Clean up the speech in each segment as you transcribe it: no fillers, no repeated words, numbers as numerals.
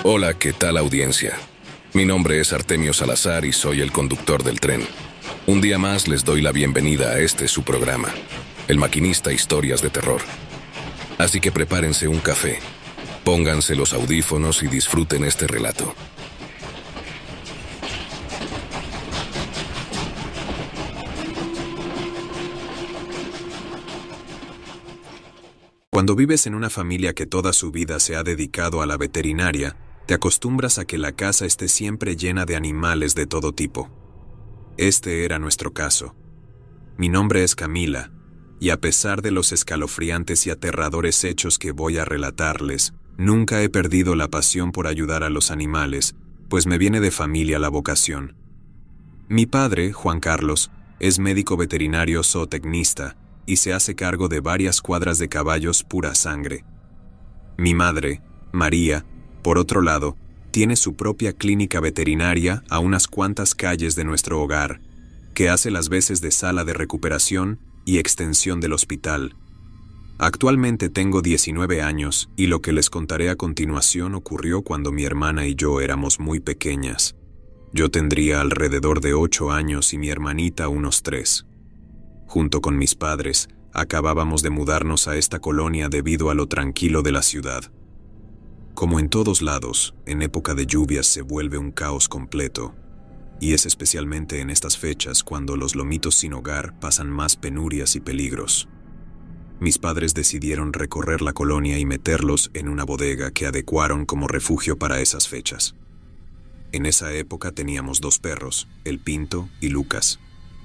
Hola, ¿qué tal audiencia? Mi nombre es Artemio Salazar y soy el conductor del tren. Un día más les doy la bienvenida a este su programa, El Maquinista Historias de Terror. Así que prepárense un café, pónganse los audífonos y disfruten este relato. Cuando vives en una familia que toda su vida se ha dedicado a la veterinaria, te acostumbras a que la casa esté siempre llena de animales de todo tipo. Este era nuestro caso. Mi nombre es Camila, y a pesar de los escalofriantes y aterradores hechos que voy a relatarles, nunca he perdido la pasión por ayudar a los animales, pues me viene de familia la vocación. Mi padre, Juan Carlos, es médico veterinario zootecnista y se hace cargo de varias cuadras de caballos pura sangre. Mi madre, María, por otro lado, tiene su propia clínica veterinaria a unas cuantas calles de nuestro hogar, que hace las veces de sala de recuperación y extensión del hospital. Actualmente tengo 19 años y lo que les contaré a continuación ocurrió cuando mi hermana y yo éramos muy pequeñas. Yo tendría alrededor de 8 años y mi hermanita unos 3. Junto con mis padres, acabábamos de mudarnos a esta colonia debido a lo tranquilo de la ciudad. Como en todos lados, en época de lluvias se vuelve un caos completo, y es especialmente en estas fechas cuando los lomitos sin hogar pasan más penurias y peligros. Mis padres decidieron recorrer la colonia y meterlos en una bodega que adecuaron como refugio para esas fechas. En esa época teníamos 2 perros, el Pinto y Lucas.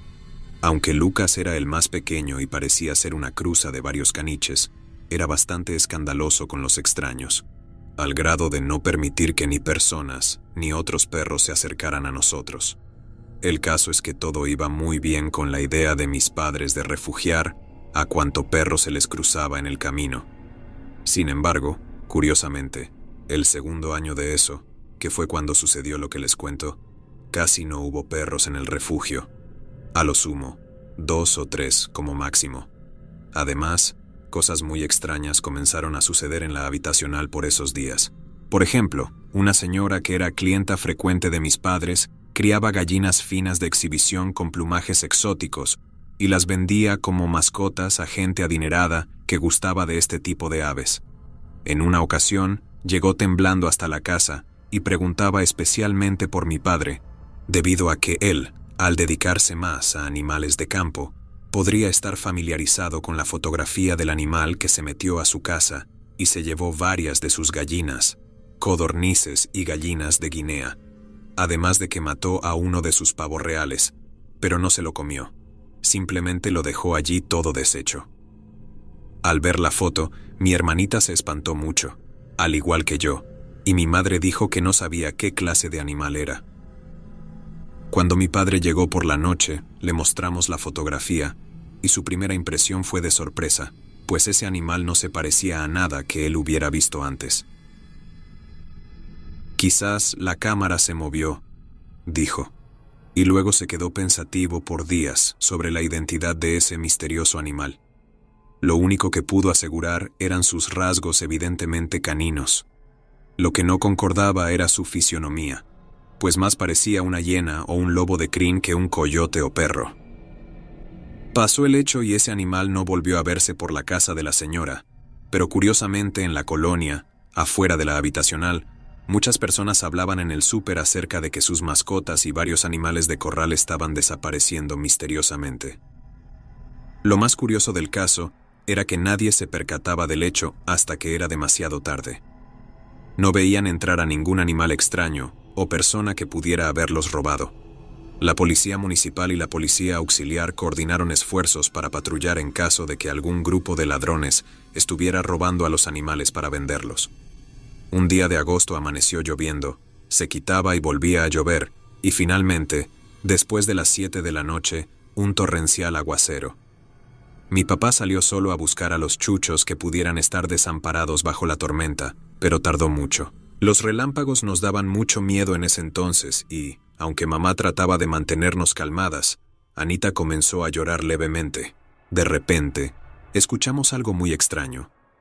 Aunque Lucas era el más pequeño y parecía ser una cruza de varios caniches, era bastante escandaloso con los extraños, al grado de no permitir que ni personas ni otros perros se acercaran a nosotros. El caso es que todo iba muy bien con la idea de mis padres de refugiar a cuanto perro se les cruzaba en el camino. Sin embargo, curiosamente, el segundo año de eso, que fue cuando sucedió lo que les cuento, casi no hubo perros en el refugio. A lo sumo, 2 o 3 como máximo. Además, cosas muy extrañas comenzaron a suceder en la habitacional por esos días. Por ejemplo, una señora que era clienta frecuente de mis padres criaba gallinas finas de exhibición con plumajes exóticos y las vendía como mascotas a gente adinerada que gustaba de este tipo de aves. En una ocasión, llegó temblando hasta la casa y preguntaba especialmente por mi padre, debido a que él, al dedicarse más a animales de campo, podría estar familiarizado con la fotografía del animal que se metió a su casa y se llevó varias de sus gallinas, codornices y gallinas de Guinea, además de que mató a uno de sus pavos reales, pero no se lo comió, simplemente lo dejó allí todo deshecho. Al ver la foto, mi hermanita se espantó mucho, al igual que yo, y mi madre dijo que no sabía qué clase de animal era. Cuando mi padre llegó por la noche, le mostramos la fotografía, y su primera impresión fue de sorpresa, pues ese animal no se parecía a nada que él hubiera visto antes. Quizás la cámara se movió, dijo, y luego se quedó pensativo por días sobre la identidad de ese misterioso animal. Lo único que pudo asegurar eran sus rasgos evidentemente caninos. Lo que no concordaba era su fisionomía, pues más parecía una hiena o un lobo de crin que un coyote o perro. Pasó el hecho y ese animal no volvió a verse por la casa de la señora, pero curiosamente en la colonia, afuera de la habitacional, muchas personas hablaban en el súper acerca de que sus mascotas y varios animales de corral estaban desapareciendo misteriosamente. Lo más curioso del caso era que nadie se percataba del hecho hasta que era demasiado tarde. No veían entrar a ningún animal extraño o persona que pudiera haberlos robado. La policía municipal y la policía auxiliar coordinaron esfuerzos para patrullar en caso de que algún grupo de ladrones estuviera robando a los animales para venderlos. Un día de agosto amaneció lloviendo, se quitaba y volvía a llover, y finalmente, después de las 7 de la noche, un torrencial aguacero. Mi papá salió solo a buscar a los chuchos que pudieran estar desamparados bajo la tormenta, pero tardó mucho. Los relámpagos nos daban mucho miedo en ese entonces y, aunque mamá trataba de mantenernos calmadas, Anita comenzó a llorar levemente. De repente, escuchamos algo muy extraño.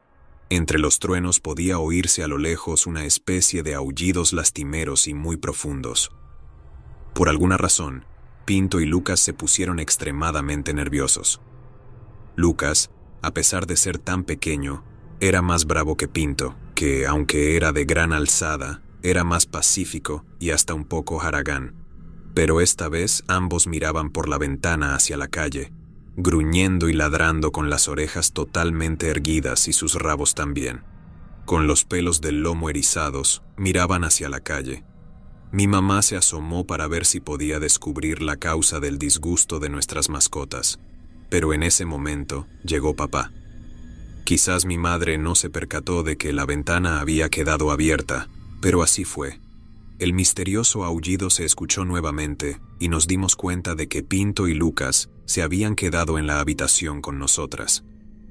Entre los truenos podía oírse a lo lejos una especie de aullidos lastimeros y muy profundos. Por alguna razón, Pinto y Lucas se pusieron extremadamente nerviosos. Lucas, a pesar de ser tan pequeño, era más bravo que Pinto, que, aunque era de gran alzada, era más pacífico y hasta un poco haragán. Pero esta vez ambos miraban por la ventana hacia la calle, gruñendo y ladrando con las orejas totalmente erguidas y sus rabos también. Con los pelos del lomo erizados, miraban hacia la calle. Mi mamá se asomó para ver si podía descubrir la causa del disgusto de nuestras mascotas, pero en ese momento llegó papá. Quizás mi madre no se percató de que la ventana había quedado abierta, pero así fue. El misterioso aullido se escuchó nuevamente y nos dimos cuenta de que Pinto y Lucas se habían quedado en la habitación con nosotras.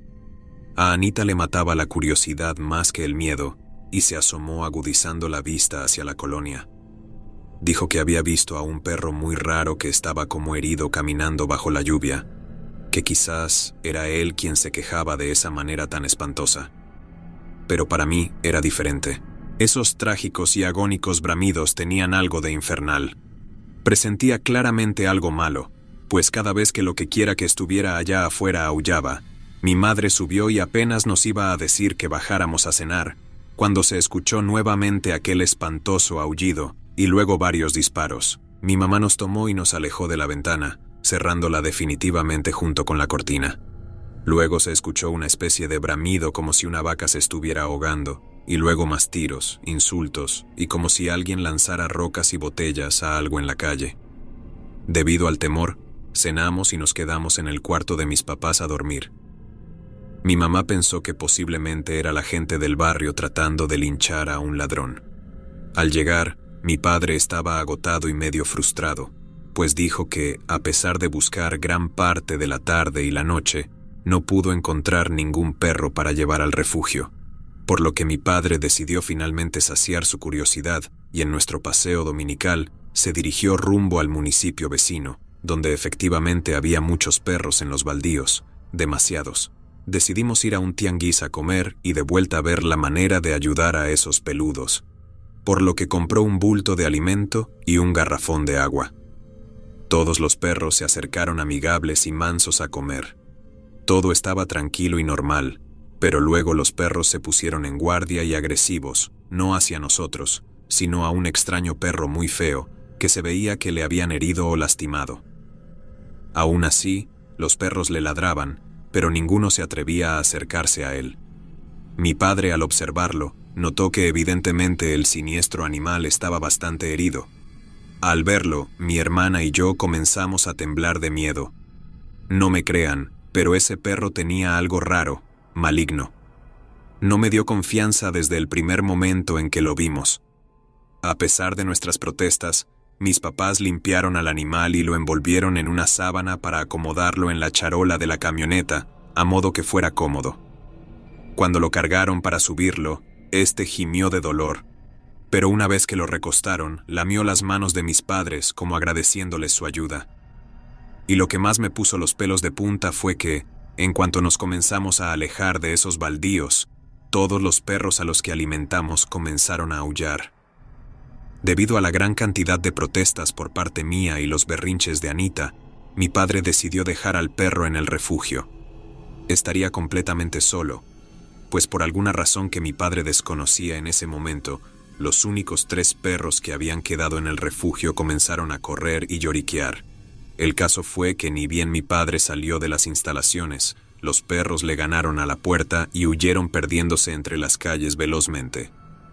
A Anita le mataba la curiosidad más que el miedo y se asomó agudizando la vista hacia la colonia. Dijo que había visto a un perro muy raro que estaba como herido caminando bajo la lluvia, que quizás era él quien se quejaba de esa manera tan espantosa. Pero para mí era diferente. Esos trágicos y agónicos bramidos tenían algo de infernal. Presentía claramente algo malo, pues cada vez que lo que quiera que estuviera allá afuera aullaba, mi madre subió y apenas nos iba a decir que bajáramos a cenar, cuando se escuchó nuevamente aquel espantoso aullido y luego varios disparos. Mi mamá nos tomó y nos alejó de la ventana, cerrándola definitivamente junto con la cortina. Luego se escuchó una especie de bramido como si una vaca se estuviera ahogando, y luego más tiros, insultos, y como si alguien lanzara rocas y botellas a algo en la calle. Debido al temor, cenamos y nos quedamos en el cuarto de mis papás a dormir. Mi mamá pensó que posiblemente era la gente del barrio tratando de linchar a un ladrón. Al llegar, mi padre estaba agotado y medio frustrado, pues dijo que, a pesar de buscar gran parte de la tarde y la noche, no pudo encontrar ningún perro para llevar al refugio, por lo que mi padre decidió finalmente saciar su curiosidad y en nuestro paseo dominical se dirigió rumbo al municipio vecino, donde efectivamente había muchos perros en los baldíos, demasiados. Decidimos ir a un tianguis a comer y de vuelta a ver la manera de ayudar a esos peludos, por lo que compró un bulto de alimento y un garrafón de agua. Todos los perros se acercaron amigables y mansos a comer. Todo estaba tranquilo y normal, pero luego los perros se pusieron en guardia y agresivos, no hacia nosotros, sino a un extraño perro muy feo, que se veía que le habían herido o lastimado. Aún así, los perros le ladraban, pero ninguno se atrevía a acercarse a él. Mi padre, al observarlo, notó que evidentemente el siniestro animal estaba bastante herido. Al verlo, mi hermana y yo comenzamos a temblar de miedo. No me crean, pero ese perro tenía algo raro, maligno. No me dio confianza desde el primer momento en que lo vimos. A pesar de nuestras protestas, mis papás limpiaron al animal y lo envolvieron en una sábana para acomodarlo en la charola de la camioneta, a modo que fuera cómodo. Cuando lo cargaron para subirlo, este gimió de dolor, pero una vez que lo recostaron, lamió las manos de mis padres como agradeciéndoles su ayuda. Y lo que más me puso los pelos de punta fue que, en cuanto nos comenzamos a alejar de esos baldíos, todos los perros a los que alimentamos comenzaron a aullar. Debido a la gran cantidad de protestas por parte mía y los berrinches de Anita, mi padre decidió dejar al perro en el refugio. Estaría completamente solo, pues por alguna razón que mi padre desconocía en ese momento, los únicos 3 perros que habían quedado en el refugio comenzaron a correr y lloriquear. El caso fue que ni bien mi padre salió de las instalaciones, los perros le ganaron a la puerta y huyeron perdiéndose entre las calles velozmente.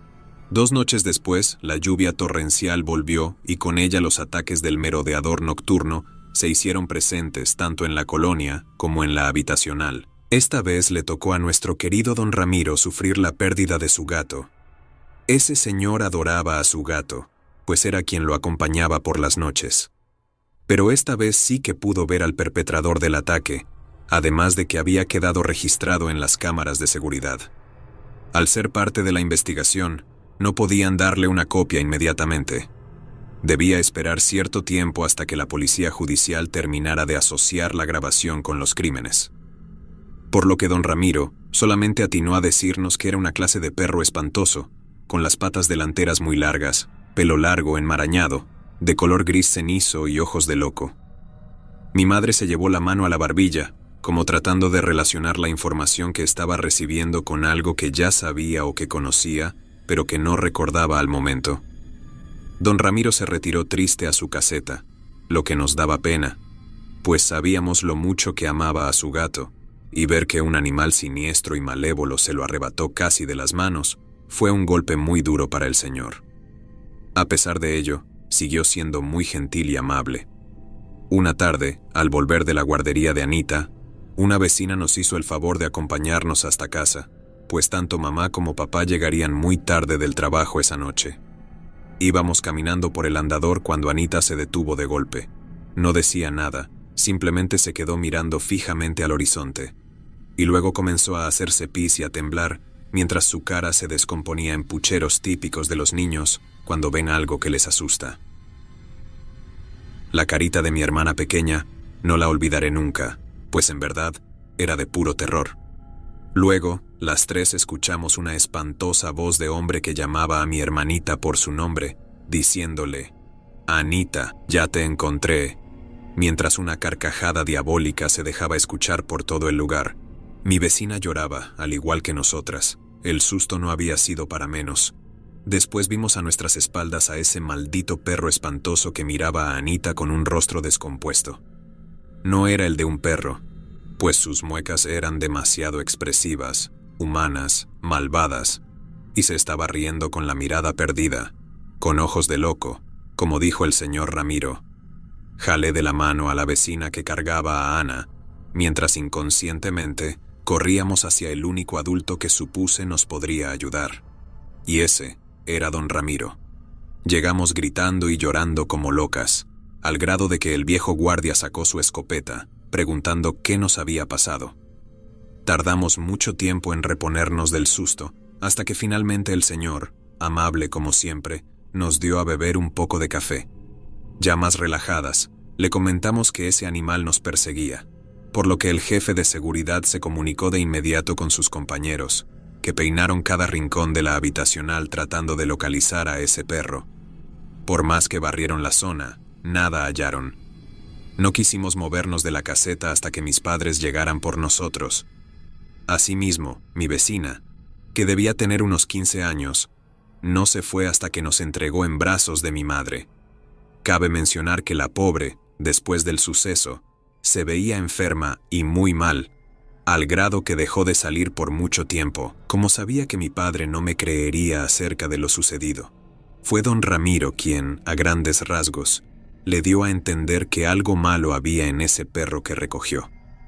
2 noches después, la lluvia torrencial volvió y con ella los ataques del merodeador nocturno se hicieron presentes tanto en la colonia como en la habitacional. Esta vez le tocó a nuestro querido don Ramiro sufrir la pérdida de su gato. Ese señor adoraba a su gato, pues era quien lo acompañaba por las noches. Pero esta vez sí que pudo ver al perpetrador del ataque, además de que había quedado registrado en las cámaras de seguridad. Al ser parte de la investigación, no podían darle una copia inmediatamente. Debía esperar cierto tiempo hasta que la policía judicial terminara de asociar la grabación con los crímenes. por lo que don Ramiro solamente atinó a decirnos que era una clase de perro espantoso, con las patas delanteras muy largas, pelo largo enmarañado, de color gris cenizo y ojos de loco. Mi madre se llevó la mano a la barbilla, como tratando de relacionar la información que estaba recibiendo con algo que ya sabía o que conocía, pero que no recordaba al momento. Don Ramiro se retiró triste a su caseta, lo que nos daba pena, pues sabíamos lo mucho que amaba a su gato, y ver que un animal siniestro y malévolo se lo arrebató casi de las manos fue un golpe muy duro para el señor. A pesar de ello, siguió siendo muy gentil y amable. Una tarde, al volver de la guardería de Anita, una vecina nos hizo el favor de acompañarnos hasta casa, pues tanto mamá como papá llegarían muy tarde del trabajo esa noche. Íbamos caminando por el andador cuando Anita se detuvo de golpe. No decía nada, simplemente se quedó mirando fijamente al horizonte. Y luego comenzó a hacerse pis y a temblar, mientras su cara se descomponía en pucheros típicos de los niños cuando ven algo que les asusta. La carita de mi hermana pequeña no la olvidaré nunca, pues en verdad era de puro terror. Luego, las tres escuchamos una espantosa voz de hombre que llamaba a mi hermanita por su nombre, diciéndole: «Anita, ya te encontré», mientras una carcajada diabólica se dejaba escuchar por todo el lugar. Mi vecina lloraba, al igual que nosotras. El susto no había sido para menos. Después vimos a nuestras espaldas a ese maldito perro espantoso que miraba a Anita con un rostro descompuesto. No era el de un perro, pues sus muecas eran demasiado expresivas, humanas, malvadas, y se estaba riendo con la mirada perdida, con ojos de loco, como dijo el señor Ramiro. Jalé de la mano a la vecina que cargaba a Ana, mientras inconscientemente corríamos hacia el único adulto que supuse nos podría ayudar. Y ese era don Ramiro. Llegamos gritando y llorando como locas, al grado de que el viejo guardia sacó su escopeta, preguntando qué nos había pasado. Tardamos mucho tiempo en reponernos del susto, hasta que finalmente el señor, amable como siempre, nos dio a beber un poco de café. Ya más relajadas, le comentamos que ese animal nos perseguía, por lo que el jefe de seguridad se comunicó de inmediato con sus compañeros, que peinaron cada rincón de la habitacional tratando de localizar a ese perro. Por más que barrieron la zona, nada hallaron. No quisimos movernos de la caseta hasta que mis padres llegaran por nosotros. Asimismo, mi vecina, que debía tener unos 15 años, no se fue hasta que nos entregó en brazos de mi madre. Cabe mencionar que la pobre, después del suceso, se veía enferma y muy mal, al grado que dejó de salir por mucho tiempo, como sabía que mi padre no me creería acerca de lo sucedido. Fue don Ramiro quien, a grandes rasgos, le dio a entender que algo malo había en ese perro que recogió.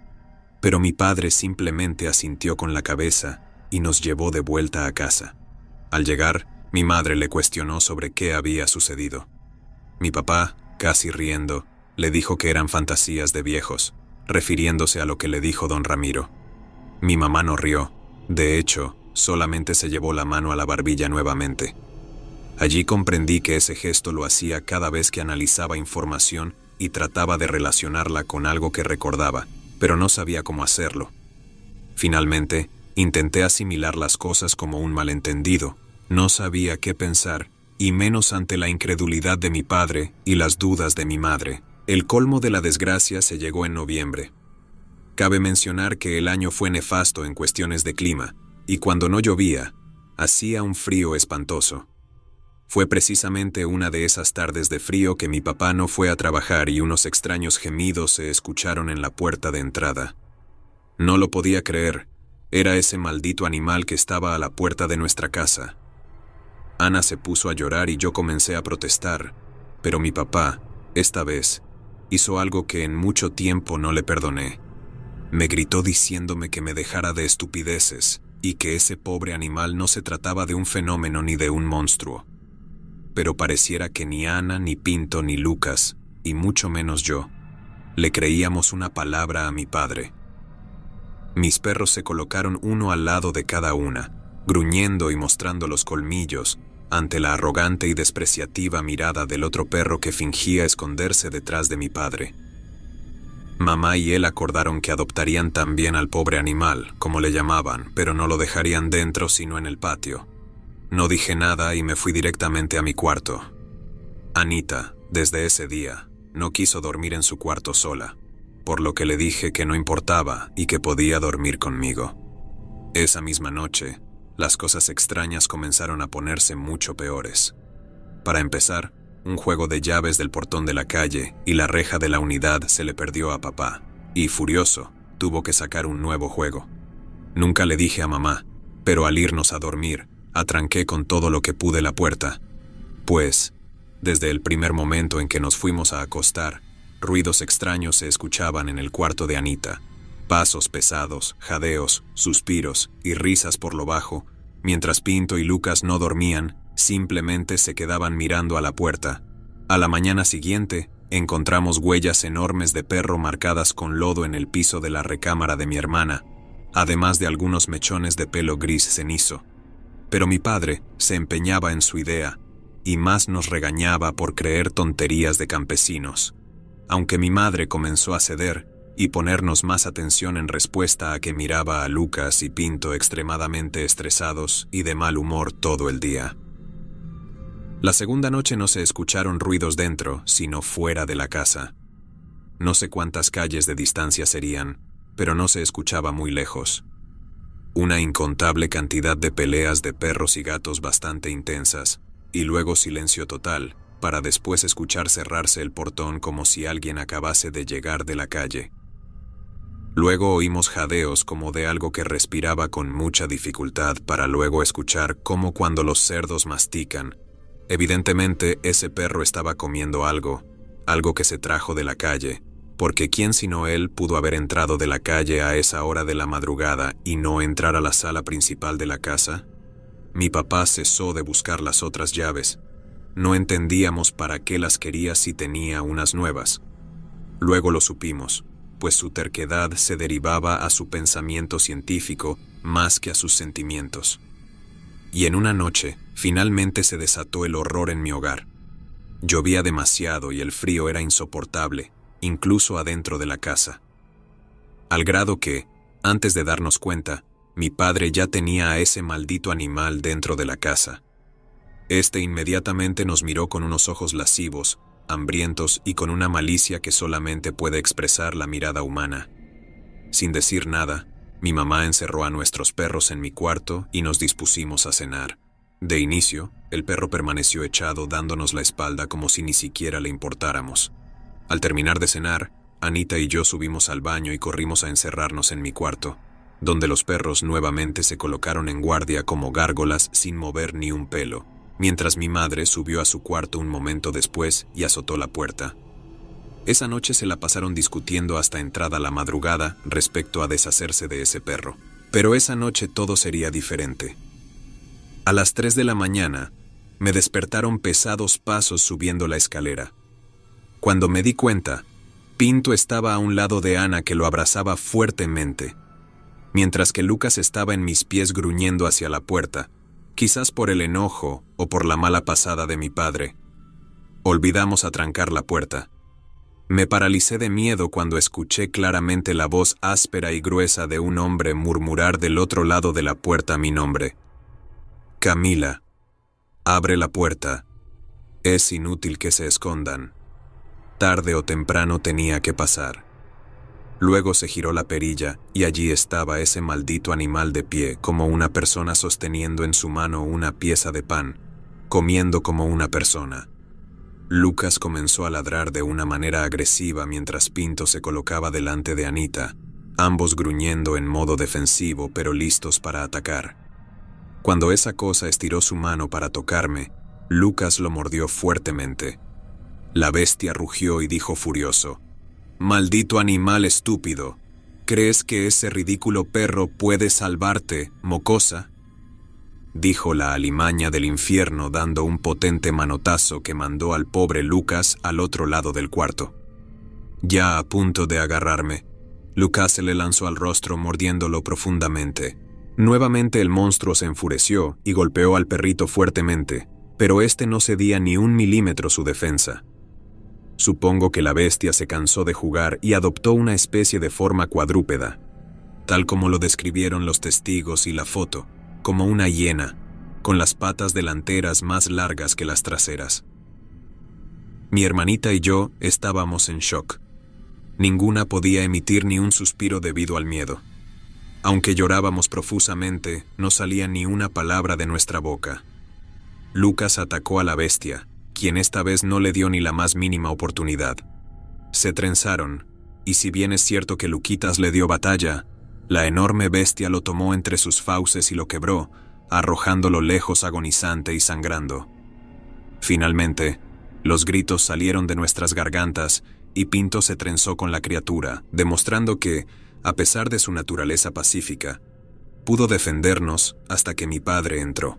Pero mi padre simplemente asintió con la cabeza y nos llevó de vuelta a casa. Al llegar, mi madre le cuestionó sobre qué había sucedido. Mi papá, casi riendo, le dijo que eran fantasías de viejos, refiriéndose a lo que le dijo don Ramiro. Mi mamá no rió, de hecho, solamente se llevó la mano a la barbilla nuevamente. Allí comprendí que ese gesto lo hacía cada vez que analizaba información y trataba de relacionarla con algo que recordaba, pero no sabía cómo hacerlo. Finalmente, intenté asimilar las cosas como un malentendido. No sabía qué pensar, y menos ante la incredulidad de mi padre y las dudas de mi madre. El colmo de la desgracia se llegó en noviembre. Cabe mencionar que el año fue nefasto en cuestiones de clima, y cuando no llovía, hacía un frío espantoso. Fue precisamente una de esas tardes de frío que mi papá no fue a trabajar y unos extraños gemidos se escucharon en la puerta de entrada. No lo podía creer, era ese maldito animal que estaba a la puerta de nuestra casa. Ana se puso a llorar y yo comencé a protestar, pero mi papá, esta vez, hizo algo que en mucho tiempo no le perdoné. Me gritó diciéndome que me dejara de estupideces y que ese pobre animal no se trataba de un fenómeno ni de un monstruo. Pero pareciera que ni Ana, ni Pinto, ni Lucas, y mucho menos yo, le creíamos una palabra a mi padre. Mis perros se colocaron uno al lado de cada una, gruñendo y mostrando los colmillos, ante la arrogante y despreciativa mirada del otro perro que fingía esconderse detrás de mi padre. Mamá y él acordaron que adoptarían también al pobre animal, como le llamaban, pero no lo dejarían dentro sino en el patio. No dije nada y me fui directamente a mi cuarto. Anita, desde ese día, no quiso dormir en su cuarto sola, por lo que le dije que no importaba y que podía dormir conmigo. Esa misma noche, las cosas extrañas comenzaron a ponerse mucho peores. Para empezar, un juego de llaves del portón de la calle y la reja de la unidad se le perdió a papá, y furioso, tuvo que sacar un nuevo juego. Nunca le dije a mamá, pero al irnos a dormir, atranqué con todo lo que pude la puerta, pues, desde el primer momento en que nos fuimos a acostar, ruidos extraños se escuchaban en el cuarto de Anita, pasos pesados, jadeos, suspiros y risas por lo bajo, mientras Pinto y Lucas no dormían, simplemente se quedaban mirando a la puerta. A la mañana siguiente, encontramos huellas enormes de perro marcadas con lodo en el piso de la recámara de mi hermana, además de algunos mechones de pelo gris cenizo. Pero mi padre se empeñaba en su idea, y más nos regañaba por creer tonterías de campesinos, aunque mi madre comenzó a ceder y ponernos más atención en respuesta a que miraba a Lucas y Pinto extremadamente estresados y de mal humor todo el día. La segunda noche no se escucharon ruidos dentro, sino fuera de la casa. No sé cuántas calles de distancia serían, pero no se escuchaba muy lejos. Una incontable cantidad de peleas de perros y gatos bastante intensas, y luego silencio total, para después escuchar cerrarse el portón como si alguien acabase de llegar de la calle. Luego oímos jadeos como de algo que respiraba con mucha dificultad, para luego escuchar como cuando los cerdos mastican. Evidentemente ese perro estaba comiendo algo que se trajo de la calle, porque ¿quién sino él pudo haber entrado de la calle a esa hora de la madrugada y no entrar a la sala principal de la casa? Mi papá cesó de buscar las otras llaves. No entendíamos para qué las quería si tenía unas nuevas. Luego lo supimos, pues su terquedad se derivaba a su pensamiento científico más que a sus sentimientos. Y en una noche, finalmente se desató el horror en mi hogar. Llovía demasiado y el frío era insoportable, incluso adentro de la casa. Al grado que, antes de darnos cuenta, mi padre ya tenía a ese maldito animal dentro de la casa. Este inmediatamente nos miró con unos ojos lascivos, hambrientos y con una malicia que solamente puede expresar la mirada humana. Sin decir nada, mi mamá encerró a nuestros perros en mi cuarto y nos dispusimos a cenar. De inicio, el perro permaneció echado dándonos la espalda como si ni siquiera le importáramos. Al terminar de cenar, Anita y yo subimos al baño y corrimos a encerrarnos en mi cuarto, donde los perros nuevamente se colocaron en guardia como gárgolas sin mover ni un pelo, mientras mi madre subió a su cuarto un momento después y azotó la puerta. Esa noche se la pasaron discutiendo hasta entrada la madrugada respecto a deshacerse de ese perro. Pero esa noche todo sería diferente. A las 3 de la mañana, me despertaron pesados pasos subiendo la escalera. Cuando me di cuenta, Pinto estaba a un lado de Ana, que lo abrazaba fuertemente, mientras que Lucas estaba en mis pies gruñendo hacia la puerta, quizás por el enojo o por la mala pasada de mi padre. Olvidamos atrancar la puerta. Me paralicé de miedo cuando escuché claramente la voz áspera y gruesa de un hombre murmurar del otro lado de la puerta mi nombre. Camila, abre la puerta. Es inútil que se escondan. Tarde o temprano tenía que pasar. Luego se giró la perilla y allí estaba ese maldito animal de pie, como una persona sosteniendo en su mano una pieza de pan, comiendo como una persona. Lucas comenzó a ladrar de una manera agresiva mientras Pinto se colocaba delante de Anita, ambos gruñendo en modo defensivo pero listos para atacar. Cuando esa cosa estiró su mano para tocarme, Lucas lo mordió fuertemente. La bestia rugió y dijo furioso: «Maldito animal estúpido, ¿crees que ese ridículo perro puede salvarte, mocosa?», dijo la alimaña del infierno dando un potente manotazo que mandó al pobre Lucas al otro lado del cuarto. Ya a punto de agarrarme, Lucas se le lanzó al rostro mordiéndolo profundamente. Nuevamente el monstruo se enfureció y golpeó al perrito fuertemente, pero este no cedía ni un milímetro su defensa. Supongo que la bestia se cansó de jugar y adoptó una especie de forma cuadrúpeda, tal como lo describieron los testigos y la foto, como una hiena, con las patas delanteras más largas que las traseras. Mi hermanita y yo estábamos en shock. Ninguna podía emitir ni un suspiro debido al miedo. Aunque llorábamos profusamente, no salía ni una palabra de nuestra boca. Lucas atacó a la bestia, quien esta vez no le dio ni la más mínima oportunidad. Se trenzaron, y si bien es cierto que Luquitas le dio batalla, la enorme bestia lo tomó entre sus fauces y lo quebró, arrojándolo lejos agonizante y sangrando. Finalmente, los gritos salieron de nuestras gargantas y Pinto se trenzó con la criatura, demostrando que, a pesar de su naturaleza pacífica, pudo defendernos hasta que mi padre entró.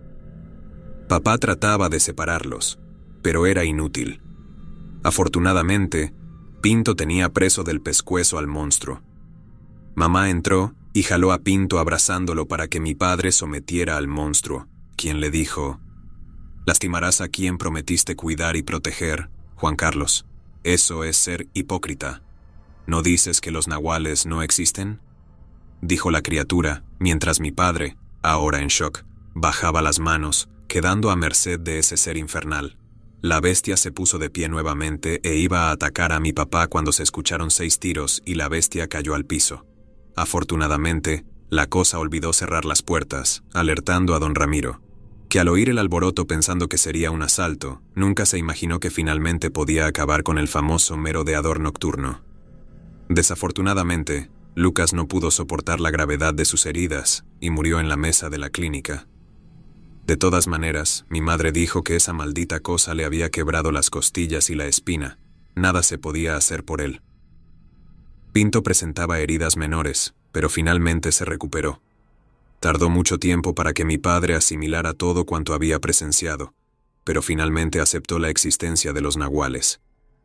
Papá trataba de separarlos, pero era inútil. Afortunadamente, Pinto tenía preso del pescuezo al monstruo. Mamá entró y jaló a Pinto abrazándolo para que mi padre sometiera al monstruo, quien le dijo: «Lastimarás a quien prometiste cuidar y proteger, Juan Carlos. Eso es ser hipócrita. ¿No dices que los nahuales no existen?», dijo la criatura, mientras mi padre, ahora en shock, bajaba las manos, quedando a merced de ese ser infernal. La bestia se puso de pie nuevamente e iba a atacar a mi papá cuando se escucharon 6 tiros y la bestia cayó al piso. Afortunadamente, la cosa olvidó cerrar las puertas, alertando a don Ramiro, que al oír el alboroto pensando que sería un asalto, nunca se imaginó que finalmente podía acabar con el famoso merodeador nocturno. Desafortunadamente, Lucas no pudo soportar la gravedad de sus heridas y murió en la mesa de la clínica. De todas maneras, mi madre dijo que esa maldita cosa le había quebrado las costillas y la espina. Nada se podía hacer por él. Pinto presentaba heridas menores, pero finalmente se recuperó. Tardó mucho tiempo para que mi padre asimilara todo cuanto había presenciado, pero finalmente aceptó la existencia de los nahuales.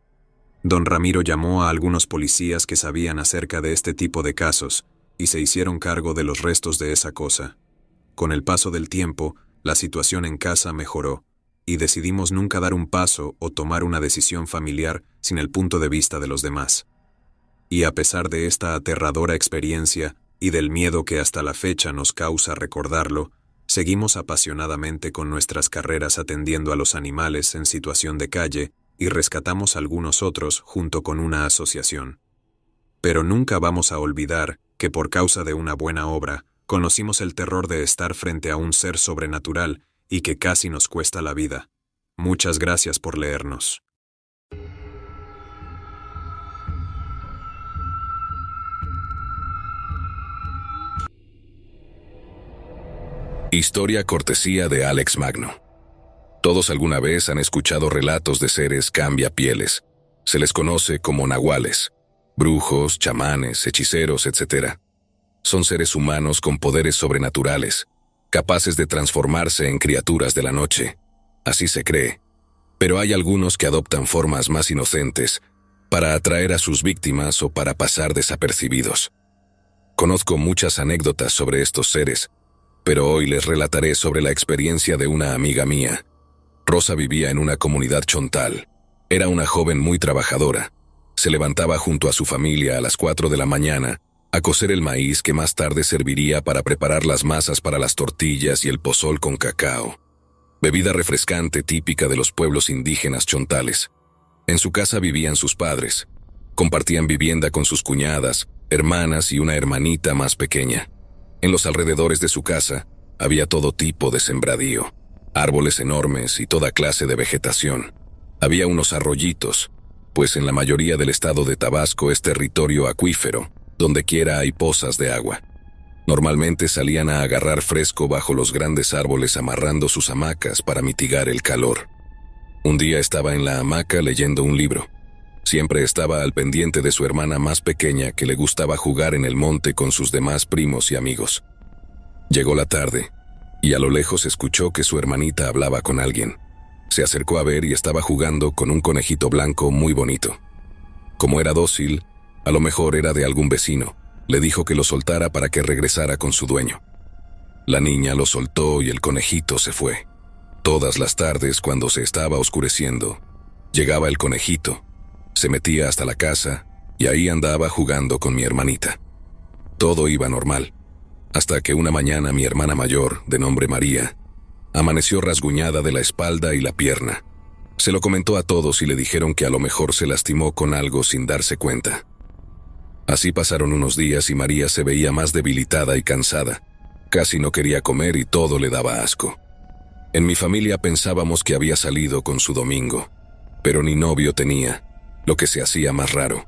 Don Ramiro llamó a algunos policías que sabían acerca de este tipo de casos y se hicieron cargo de los restos de esa cosa. Con el paso del tiempo, la situación en casa mejoró y decidimos nunca dar un paso o tomar una decisión familiar sin el punto de vista de los demás. Y a pesar de esta aterradora experiencia y del miedo que hasta la fecha nos causa recordarlo, seguimos apasionadamente con nuestras carreras atendiendo a los animales en situación de calle y rescatamos algunos otros junto con una asociación. Pero nunca vamos a olvidar que por causa de una buena obra, conocimos el terror de estar frente a un ser sobrenatural y que casi nos cuesta la vida. Muchas gracias por leernos. Historia cortesía de Alex Magno. Todos alguna vez han escuchado relatos de seres cambiapieles. Se les conoce como nahuales, brujos, chamanes, hechiceros, etc. Son seres humanos con poderes sobrenaturales, capaces de transformarse en criaturas de la noche. Así se cree. Pero hay algunos que adoptan formas más inocentes para atraer a sus víctimas o para pasar desapercibidos. Conozco muchas anécdotas sobre estos seres, pero hoy les relataré sobre la experiencia de una amiga mía. Rosa vivía en una comunidad chontal. Era una joven muy trabajadora. Se levantaba junto a su familia a las 4 de la mañana a cocer el maíz que más tarde serviría para preparar las masas para las tortillas y el pozol con cacao, bebida refrescante típica de los pueblos indígenas chontales. En su casa vivían sus padres. Compartían vivienda con sus cuñadas, hermanas y una hermanita más pequeña. En los alrededores de su casa había todo tipo de sembradío, árboles enormes y toda clase de vegetación. Había unos arroyitos, pues en la mayoría del estado de Tabasco es territorio acuífero, donde quiera hay pozas de agua. Normalmente salían a agarrar fresco bajo los grandes árboles amarrando sus hamacas para mitigar el calor. Un día estaba en la hamaca leyendo un libro. Siempre estaba al pendiente de su hermana más pequeña que le gustaba jugar en el monte con sus demás primos y amigos. Llegó la tarde, y a lo lejos escuchó que su hermanita hablaba con alguien. Se acercó a ver y estaba jugando con un conejito blanco muy bonito. Como era dócil, a lo mejor era de algún vecino, le dijo que lo soltara para que regresara con su dueño. La niña lo soltó y el conejito se fue. Todas las tardes, cuando se estaba oscureciendo, Llegaba el conejito, se metía hasta la casa y ahí andaba jugando con mi hermanita. Todo iba normal, hasta que una mañana mi hermana mayor, de nombre María, amaneció rasguñada de la espalda y la pierna. Se lo comentó a todos y le dijeron que a lo mejor se lastimó con algo sin darse cuenta. Así pasaron unos días y María se veía más debilitada y cansada. Casi no quería comer y todo le daba asco. En mi familia pensábamos que había salido con su Domingo, pero ni novio tenía, lo que se hacía más raro.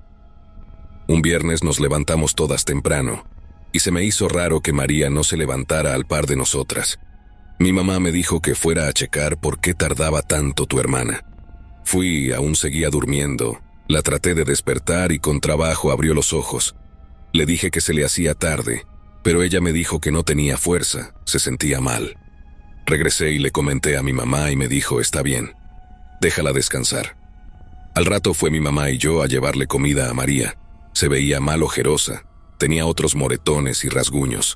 Un viernes nos levantamos todas temprano, y se me hizo raro que María no se levantara al par de nosotras. Mi mamá me dijo que fuera a checar por qué tardaba tanto tu hermana. Fui y aún seguía durmiendo. La traté de despertar y con trabajo abrió los ojos. Le dije que se le hacía tarde, pero ella me dijo que no tenía fuerza, se sentía mal. Regresé y le comenté a mi mamá y me dijo, está bien, déjala descansar. Al rato fue mi mamá y yo a llevarle comida a María. Se veía mal ojerosa, tenía otros moretones y rasguños.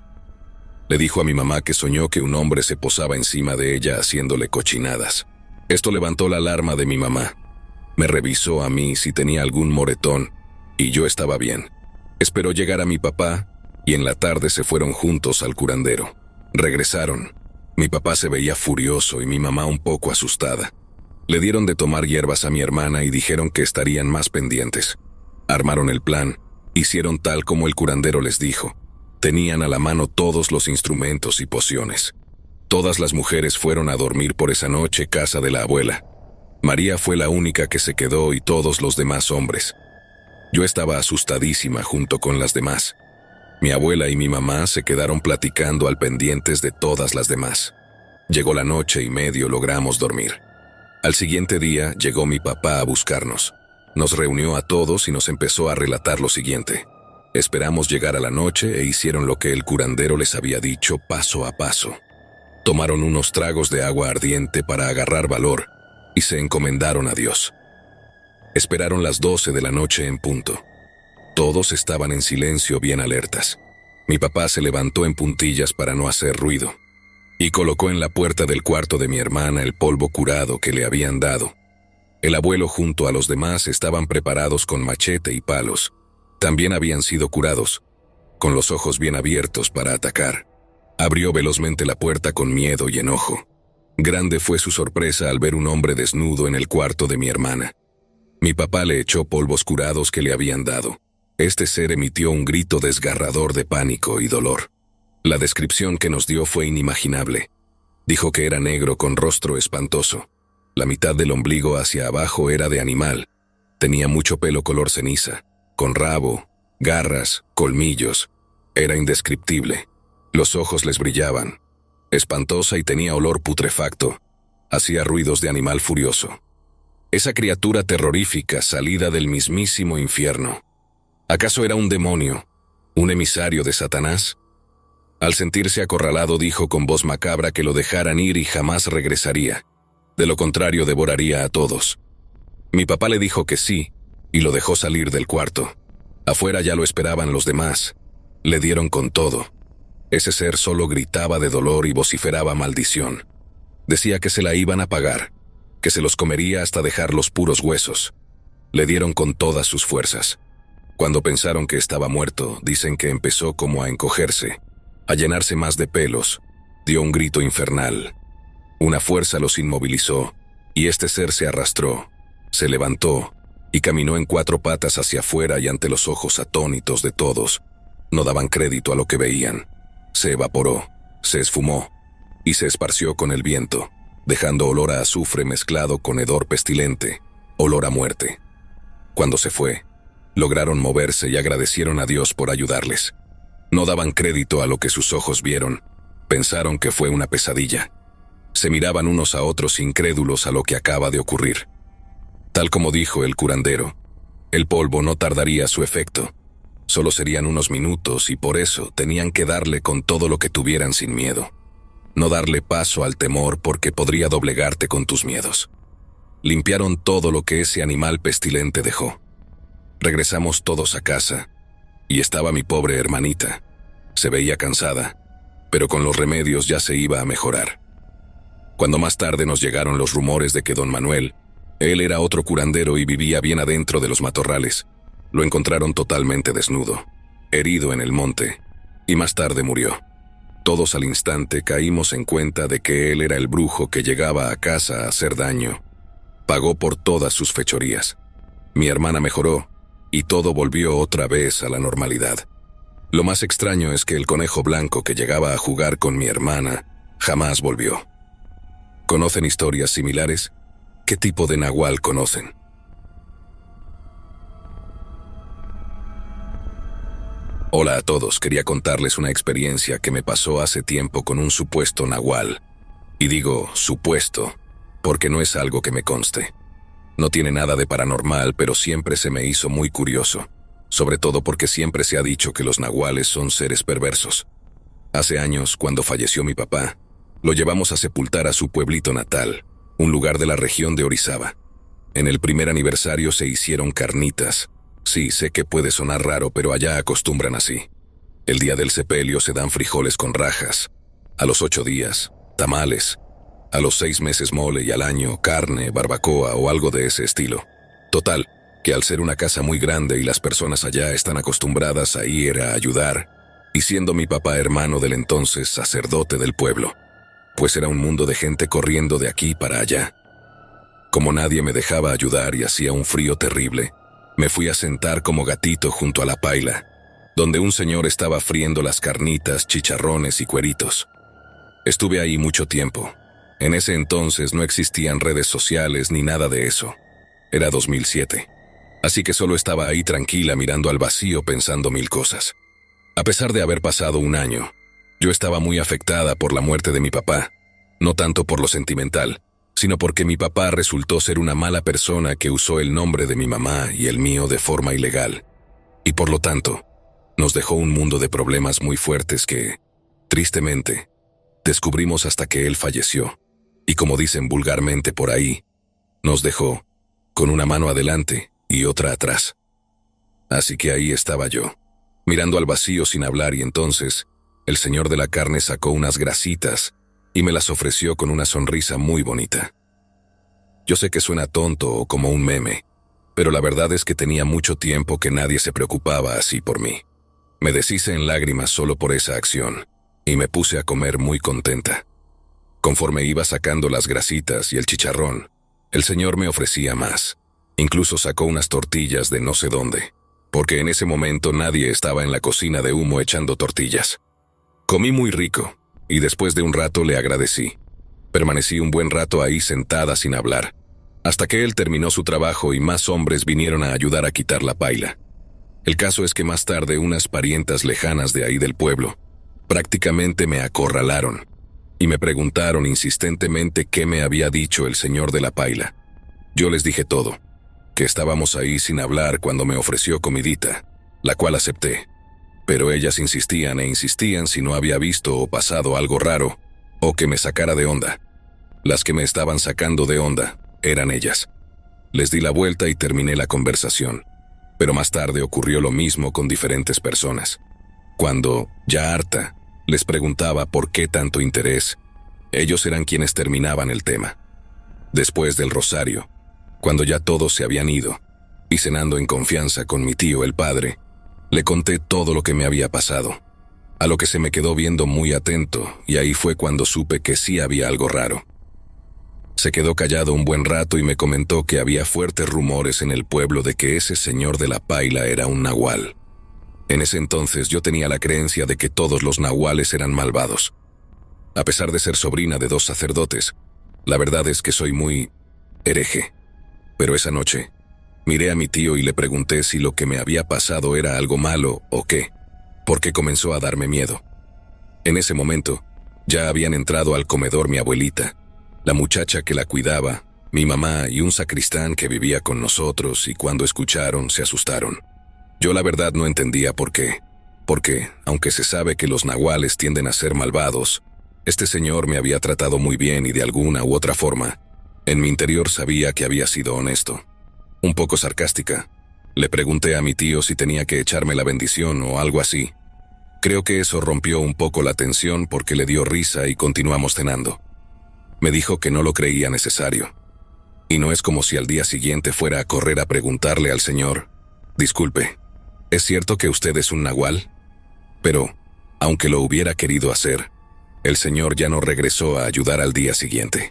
Le dijo a mi mamá que soñó que un hombre se posaba encima de ella haciéndole cochinadas. Esto levantó la alarma de mi mamá. Me revisó a mí si tenía algún moretón, y yo estaba bien. Esperó llegar a mi papá, y en la tarde se fueron juntos al curandero. Regresaron. Mi papá se veía furioso y mi mamá un poco asustada. Le dieron de tomar hierbas a mi hermana y dijeron que estarían más pendientes. Armaron el plan, hicieron tal como el curandero les dijo. Tenían a la mano todos los instrumentos y pociones. Todas las mujeres fueron a dormir por esa noche casa de la abuela. María fue la única que se quedó y todos los demás hombres. Yo estaba asustadísima junto con las demás. Mi abuela y mi mamá se quedaron platicando al pendientes de todas las demás. Llegó la noche y medio logramos dormir. Al siguiente día llegó mi papá a buscarnos. Nos reunió a todos y nos empezó a relatar lo siguiente. Esperamos llegar a la noche e hicieron lo que el curandero les había dicho paso a paso. Tomaron unos tragos de agua ardiente para agarrar valor y se encomendaron a Dios. Esperaron las 12 de la noche en punto. Todos estaban en silencio, bien alertas. Mi papá se levantó en puntillas para no hacer ruido y colocó en la puerta del cuarto de mi hermana el polvo curado que le habían dado. El abuelo junto a los demás estaban preparados con machete y palos. También habían sido curados, con los ojos bien abiertos para atacar. Abrió velozmente la puerta con miedo y enojo. Grande fue su sorpresa al ver un hombre desnudo en el cuarto de mi hermana. Mi papá le echó polvos curados que le habían dado. Este ser emitió un grito desgarrador de pánico y dolor. La descripción que nos dio fue inimaginable. Dijo que era negro con rostro espantoso. La mitad del ombligo hacia abajo era de animal. Tenía mucho pelo color ceniza, con rabo, garras, colmillos. Era indescriptible. Los ojos les brillaban. Espantosa y tenía olor putrefacto. Hacía ruidos de animal furioso. Esa criatura terrorífica salida del mismísimo infierno. ¿Acaso era un demonio? ¿Un emisario de Satanás? Al sentirse acorralado dijo con voz macabra que lo dejaran ir y jamás regresaría. De lo contrario devoraría a todos. Mi papá le dijo que sí, y lo dejó salir del cuarto. Afuera ya lo esperaban los demás. Le dieron con todo. Ese ser solo gritaba de dolor y vociferaba maldición. Decía que se la iban a pagar, que se los comería hasta dejar los puros huesos. Le dieron con todas sus fuerzas. Cuando pensaron que estaba muerto, dicen que empezó como a encogerse, a llenarse más de pelos. Dio un grito infernal. Una fuerza los inmovilizó, y este ser se arrastró, se levantó, y caminó en 4 patas hacia afuera y ante los ojos atónitos de todos. No daban crédito a lo que veían. Se evaporó, se esfumó, y se esparció con el viento, dejando olor a azufre mezclado con hedor pestilente, olor a muerte. Cuando se fue, lograron moverse y agradecieron a Dios por ayudarles. No daban crédito a lo que sus ojos vieron, pensaron que fue una pesadilla. Se miraban unos a otros incrédulos a lo que acaba de ocurrir. Tal como dijo el curandero, el polvo no tardaría su efecto. Solo serían unos minutos y por eso tenían que darle con todo lo que tuvieran sin miedo. No darle paso al temor porque podría doblegarte con tus miedos. Limpiaron todo lo que ese animal pestilente dejó. Regresamos todos a casa y estaba mi pobre hermanita. Se veía cansada, pero con los remedios ya se iba a mejorar. Cuando más tarde nos llegaron los rumores de que don Manuel, Él era otro curandero y vivía bien adentro de los matorrales. Lo encontraron totalmente desnudo, herido en el monte, y más tarde murió. Todos al instante caímos en cuenta de que él era el brujo que llegaba a casa a hacer daño. Pagó por todas sus fechorías. Mi hermana mejoró, y todo volvió otra vez a la normalidad. Lo más extraño es que el conejo blanco que llegaba a jugar con mi hermana jamás volvió. ¿Conocen historias similares? ¿Qué tipo de nahual conocen? Hola a todos, quería contarles una experiencia que me pasó hace tiempo con un supuesto nahual. Y digo supuesto, porque no es algo que me conste. No tiene nada de paranormal, pero siempre se me hizo muy curioso, sobre todo porque siempre se ha dicho que los nahuales son seres perversos. Hace años, cuando falleció mi papá, lo llevamos a sepultar a su pueblito natal, un lugar de la región de Orizaba. En el primer aniversario se hicieron carnitas. Sí, sé que puede sonar raro, pero allá acostumbran así. El día del sepelio se dan frijoles con rajas. A los 8 días, tamales. A los 6 meses mole y al año, carne, barbacoa o algo de ese estilo. Total, que al ser una casa muy grande y las personas allá están acostumbradas a ir a ayudar, y siendo mi papá hermano del entonces sacerdote del pueblo, pues era un mundo de gente corriendo de aquí para allá. Como nadie me dejaba ayudar y hacía un frío terrible, me fui a sentar como gatito junto a la paila, donde un señor estaba friendo las carnitas, chicharrones y cueritos. Estuve ahí mucho tiempo. En ese entonces no existían redes sociales ni nada de eso. Era 2007. Así que solo estaba ahí tranquila mirando al vacío pensando mil cosas. A pesar de haber pasado un año, yo estaba muy afectada por la muerte de mi papá, no tanto por lo sentimental, sino porque mi papá resultó ser una mala persona que usó el nombre de mi mamá y el mío de forma ilegal. Y por lo tanto, nos dejó un mundo de problemas muy fuertes que, tristemente, descubrimos hasta que él falleció. Y como dicen vulgarmente por ahí, nos dejó con una mano adelante y otra atrás. Así que ahí estaba yo, mirando al vacío sin hablar, y entonces el señor de la carne sacó unas grasitas y me las ofreció con una sonrisa muy bonita. Yo sé que suena tonto o como un meme, pero la verdad es que tenía mucho tiempo que nadie se preocupaba así por mí. Me deshice en lágrimas solo por esa acción, y me puse a comer muy contenta. Conforme iba sacando las grasitas y el chicharrón, el señor me ofrecía más. Incluso sacó unas tortillas de no sé dónde, porque en ese momento nadie estaba en la cocina de humo echando tortillas. Comí muy rico, y después de un rato le agradecí. Permanecí un buen rato ahí sentada sin hablar, hasta que él terminó su trabajo y más hombres vinieron a ayudar a quitar la paila. El caso es que más tarde unas parientas lejanas de ahí del pueblo prácticamente me acorralaron y me preguntaron insistentemente qué me había dicho el señor de la paila. Yo les dije todo, que estábamos ahí sin hablar cuando me ofreció comidita, la cual acepté. Pero ellas insistían e insistían si no había visto o pasado algo raro, o que me sacara de onda. Las que me estaban sacando de onda eran ellas. Les di la vuelta y terminé la conversación, pero más tarde ocurrió lo mismo con diferentes personas. Cuando, ya harta, les preguntaba por qué tanto interés, ellos eran quienes terminaban el tema. Después del rosario, cuando ya todos se habían ido, y cenando en confianza con mi tío el padre, le conté todo lo que me había pasado, a lo que se me quedó viendo muy atento, y ahí fue cuando supe que sí había algo raro. Se quedó callado un buen rato y me comentó que había fuertes rumores en el pueblo de que ese señor de la paila era un nahual. En ese entonces yo tenía la creencia de que todos los nahuales eran malvados. A pesar de ser sobrina de 2 sacerdotes, la verdad es que soy muy hereje. Pero esa noche, miré a mi tío y le pregunté si lo que me había pasado era algo malo o qué, porque comenzó a darme miedo. En ese momento, ya habían entrado al comedor mi abuelita, la muchacha que la cuidaba, mi mamá y un sacristán que vivía con nosotros, y cuando escucharon se asustaron. Yo la verdad no entendía por qué, porque, aunque se sabe que los nahuales tienden a ser malvados, este señor me había tratado muy bien y de alguna u otra forma, en mi interior sabía que había sido honesto. Un poco sarcástica, le pregunté a mi tío si tenía que echarme la bendición o algo así. Creo que eso rompió un poco la tensión porque le dio risa y continuamos cenando. Me dijo que no lo creía necesario. Y no es como si al día siguiente fuera a correr a preguntarle al señor: «Disculpe, ¿es cierto que usted es un nahual?». Pero, aunque lo hubiera querido hacer, el señor ya no regresó a ayudar al día siguiente.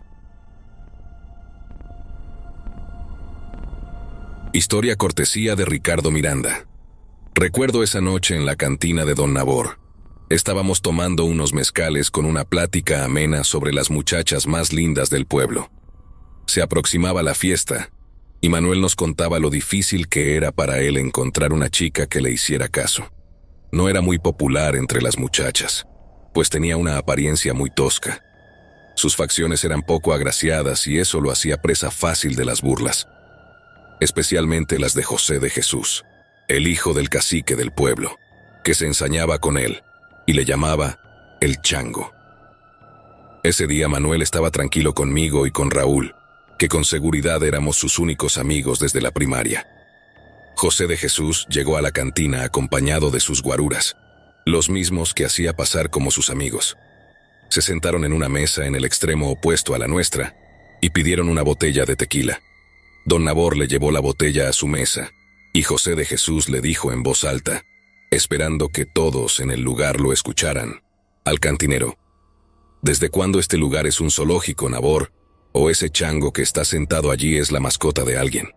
Historia cortesía de Ricardo Miranda. Recuerdo esa noche en la cantina de Don Nabor. Estábamos tomando unos mezcales con una plática amena sobre las muchachas más lindas del pueblo. Se aproximaba la fiesta, y Manuel nos contaba lo difícil que era para él encontrar una chica que le hiciera caso. No era muy popular entre las muchachas, pues tenía una apariencia muy tosca. Sus facciones eran poco agraciadas y eso lo hacía presa fácil de las burlas, especialmente las de José de Jesús, el hijo del cacique del pueblo, que se ensañaba con él y le llamaba el chango. Ese día Manuel estaba tranquilo conmigo y con Raúl, que con seguridad éramos sus únicos amigos desde la primaria. José de Jesús llegó a la cantina acompañado de sus guaruras, los mismos que hacía pasar como sus amigos. Se sentaron en una mesa en el extremo opuesto a la nuestra y pidieron una botella de tequila. Don Nabor le llevó la botella a su mesa y José de Jesús le dijo en voz alta, esperando que todos en el lugar lo escucharan, al cantinero: «¿Desde cuándo este lugar es un zoológico, Nabor? ¿O ese chango que está sentado allí es la mascota de alguien?».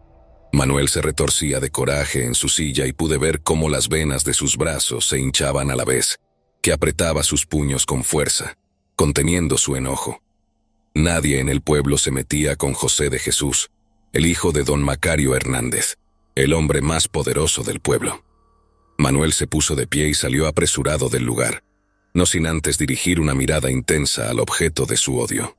Manuel se retorcía de coraje en su silla y pude ver cómo las venas de sus brazos se hinchaban a la vez, que apretaba sus puños con fuerza, conteniendo su enojo. Nadie en el pueblo se metía con José de Jesús, el hijo de don Macario Hernández, el hombre más poderoso del pueblo. Manuel se puso de pie y salió apresurado del lugar, no sin antes dirigir una mirada intensa al objeto de su odio.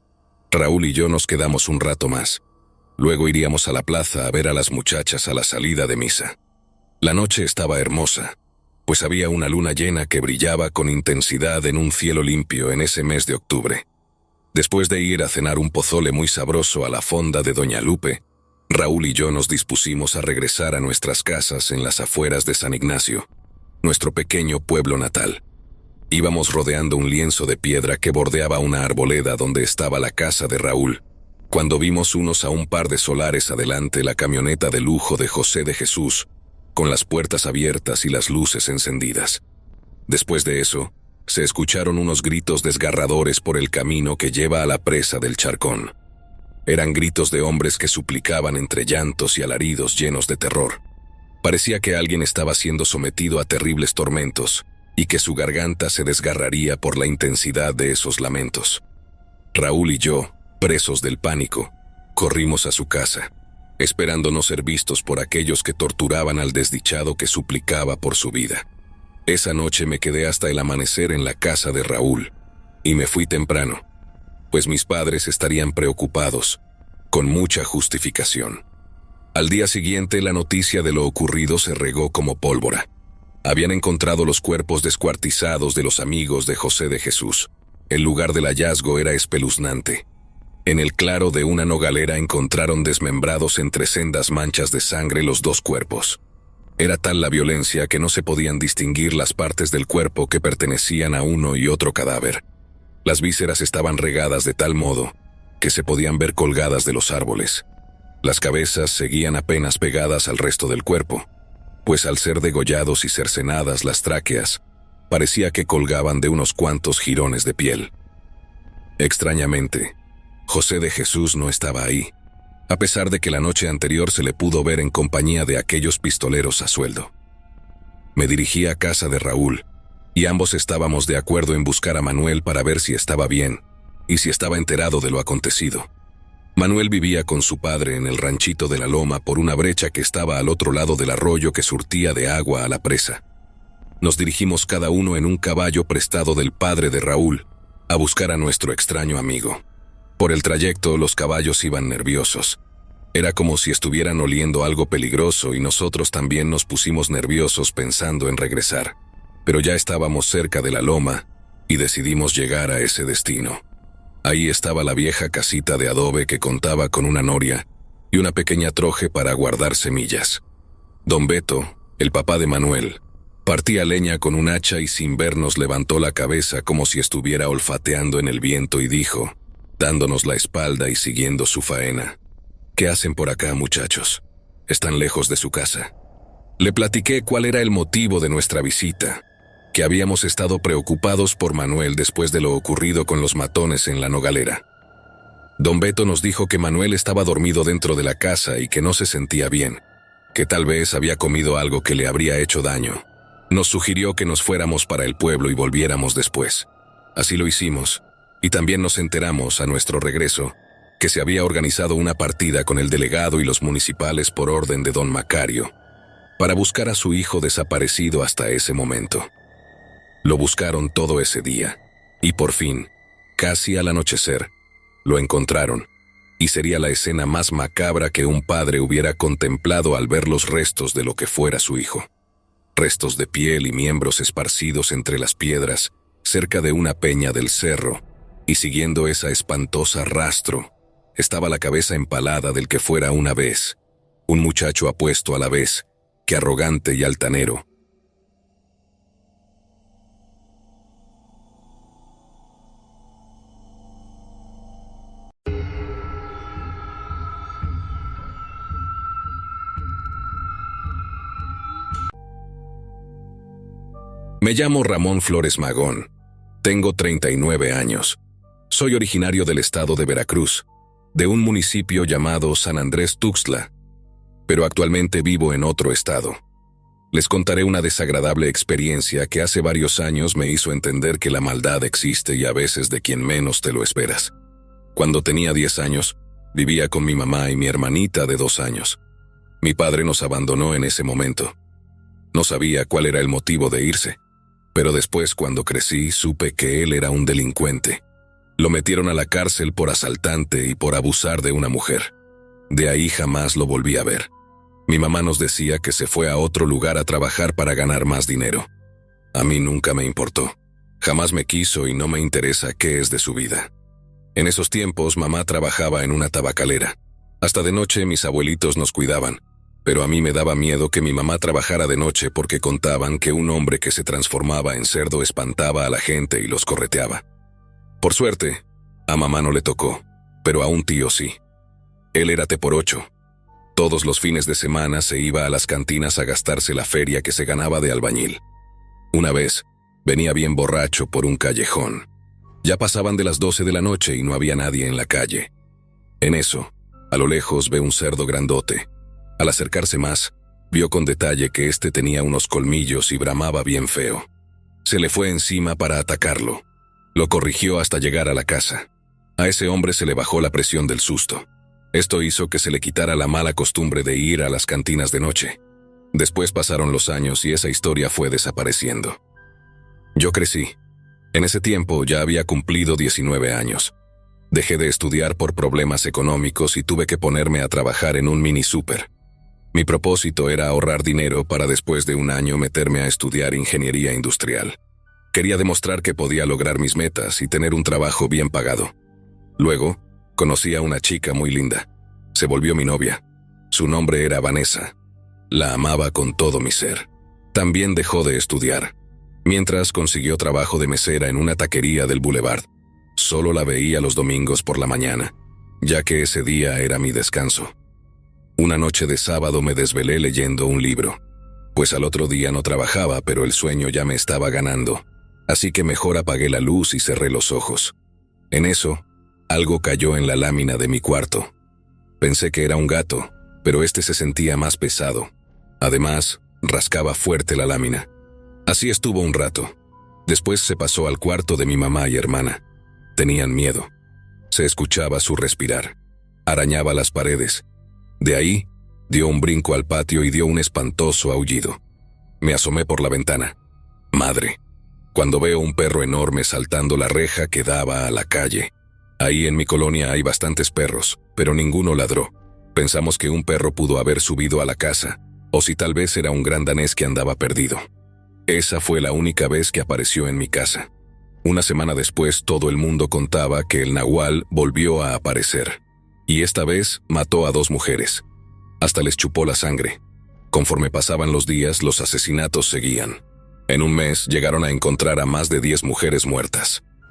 Raúl y yo nos quedamos un rato más. Luego iríamos a la plaza a ver a las muchachas a la salida de misa. La noche estaba hermosa, pues había una luna llena que brillaba con intensidad en un cielo limpio en ese mes de octubre. Después de ir a cenar un pozole muy sabroso a la fonda de Doña Lupe, Raúl y yo nos dispusimos a regresar a nuestras casas en las afueras de San Ignacio, nuestro pequeño pueblo natal. Íbamos rodeando un lienzo de piedra que bordeaba una arboleda donde estaba la casa de Raúl, cuando vimos unos a un par de solares adelante la camioneta de lujo de José de Jesús, con las puertas abiertas y las luces encendidas. Después de eso, se escucharon unos gritos desgarradores por el camino que lleva a la presa del Charcón. Eran gritos de hombres que suplicaban entre llantos y alaridos llenos de terror. Parecía que alguien estaba siendo sometido a terribles tormentos y que su garganta se desgarraría por la intensidad de esos lamentos. Raúl y yo, presos del pánico, corrimos a su casa, esperando no ser vistos por aquellos que torturaban al desdichado que suplicaba por su vida. Esa noche me quedé hasta el amanecer en la casa de Raúl, y me fui temprano, pues mis padres estarían preocupados, con mucha justificación. Al día siguiente la noticia de lo ocurrido se regó como pólvora. Habían encontrado los cuerpos descuartizados de los amigos de José de Jesús. El lugar del hallazgo era espeluznante. En el claro de una nogalera encontraron desmembrados entre sendas manchas de sangre los dos cuerpos. Era tal la violencia que no se podían distinguir las partes del cuerpo que pertenecían a uno y otro cadáver. Las vísceras estaban regadas de tal modo que se podían ver colgadas de los árboles. Las cabezas seguían apenas pegadas al resto del cuerpo, pues al ser degollados y cercenadas las tráqueas, parecía que colgaban de unos cuantos jirones de piel. Extrañamente, José de Jesús no estaba ahí, a pesar de que la noche anterior se le pudo ver en compañía de aquellos pistoleros a sueldo. Me dirigí a casa de Raúl, y ambos estábamos de acuerdo en buscar a Manuel para ver si estaba bien, y si estaba enterado de lo acontecido. Manuel vivía con su padre en el ranchito de la Loma por una brecha que estaba al otro lado del arroyo que surtía de agua a la presa. Nos dirigimos cada uno en un caballo prestado del padre de Raúl a buscar a nuestro extraño amigo. Por el trayecto los caballos iban nerviosos. Era como si estuvieran oliendo algo peligroso y nosotros también nos pusimos nerviosos pensando en regresar. Pero ya estábamos cerca de la loma y decidimos llegar a ese destino. Ahí estaba la vieja casita de adobe que contaba con una noria y una pequeña troje para guardar semillas. Don Beto, el papá de Manuel, partía leña con un hacha y sin vernos levantó la cabeza como si estuviera olfateando en el viento y dijo: dándonos la espalda y siguiendo su faena. ¿Qué hacen por acá, muchachos? Están lejos de su casa. Le platiqué cuál era el motivo de nuestra visita, que habíamos estado preocupados por Manuel después de lo ocurrido con los matones en la Nogalera. Don Beto nos dijo que Manuel estaba dormido dentro de la casa y que no se sentía bien, que tal vez había comido algo que le habría hecho daño. Nos sugirió que nos fuéramos para el pueblo y volviéramos después. Así lo hicimos, y también nos enteramos, a nuestro regreso, que se había organizado una partida con el delegado y los municipales por orden de don Macario, para buscar a su hijo desaparecido hasta ese momento. Lo buscaron todo ese día, y por fin, casi al anochecer, lo encontraron, y sería la escena más macabra que un padre hubiera contemplado al ver los restos de lo que fuera su hijo. Restos de piel y miembros esparcidos entre las piedras, cerca de una peña del cerro, y siguiendo esa espantosa rastro, estaba la cabeza empalada del que fuera una vez, un muchacho apuesto a la vez, que arrogante y altanero. Me llamo Ramón Flores Magón. Tengo 39 años. Soy originario del estado de Veracruz, de un municipio llamado San Andrés Tuxtla, pero actualmente vivo en otro estado. Les contaré una desagradable experiencia que hace varios años me hizo entender que la maldad existe y a veces de quien menos te lo esperas. Cuando tenía 10 años, vivía con mi mamá y mi hermanita de 2 años. Mi padre nos abandonó en ese momento. No sabía cuál era el motivo de irse, pero después, cuando crecí, supe que él era un delincuente. Lo metieron a la cárcel por asaltante y por abusar de una mujer. De ahí jamás lo volví a ver. Mi mamá nos decía que se fue a otro lugar a trabajar para ganar más dinero. A mí nunca me importó. Jamás me quiso y no me interesa qué es de su vida. En esos tiempos, mamá trabajaba en una tabacalera. Hasta de noche mis abuelitos nos cuidaban, pero a mí me daba miedo que mi mamá trabajara de noche porque contaban que un hombre que se transformaba en cerdo espantaba a la gente y los correteaba. Por suerte, a mamá no le tocó, pero a un tío sí. Él era teporocho. Todos los fines de semana se iba a las cantinas a gastarse la feria que se ganaba de albañil. Una vez, venía bien borracho por un callejón. Ya pasaban de las 12 de la noche y no había nadie en la calle. En eso, a lo lejos ve un cerdo grandote. Al acercarse más, vio con detalle que éste tenía unos colmillos y bramaba bien feo. Se le fue encima para atacarlo. Lo corrigió hasta llegar a la casa. A ese hombre se le bajó la presión del susto. Esto hizo que se le quitara la mala costumbre de ir a las cantinas de noche. Después pasaron los años y esa historia fue desapareciendo. Yo crecí. En ese tiempo ya había cumplido 19 años. Dejé de estudiar por problemas económicos y tuve que ponerme a trabajar en un mini súper. Mi propósito era ahorrar dinero para después de un año meterme a estudiar ingeniería industrial. Quería demostrar que podía lograr mis metas y tener un trabajo bien pagado. Luego, conocí a una chica muy linda. Se volvió mi novia. Su nombre era Vanessa. La amaba con todo mi ser. También dejó de estudiar, mientras consiguió trabajo de mesera en una taquería del Boulevard. Solo la veía los domingos por la mañana, ya que ese día era mi descanso. Una noche de sábado me desvelé leyendo un libro, pues al otro día no trabajaba, pero el sueño ya me estaba ganando, así que mejor apagué la luz y cerré los ojos. En eso, algo cayó en la lámina de mi cuarto. Pensé que era un gato, pero este se sentía más pesado. Además, rascaba fuerte la lámina. Así estuvo un rato. Después se pasó al cuarto de mi mamá y hermana. Tenían miedo. Se escuchaba su respirar. Arañaba las paredes. De ahí, dio un brinco al patio y dio un espantoso aullido. Me asomé por la ventana. Madre, cuando veo un perro enorme saltando la reja que daba a la calle. Ahí en mi colonia hay bastantes perros, pero ninguno ladró. Pensamos que un perro pudo haber subido a la casa, o si tal vez era un gran danés que andaba perdido. Esa fue la única vez que apareció en mi casa. Una semana después todo el mundo contaba que el nahual volvió a aparecer. Y esta vez mató a 2 mujeres. Hasta les chupó la sangre. Conforme pasaban los días, los asesinatos seguían. En un mes llegaron a encontrar a más de 10 mujeres muertas.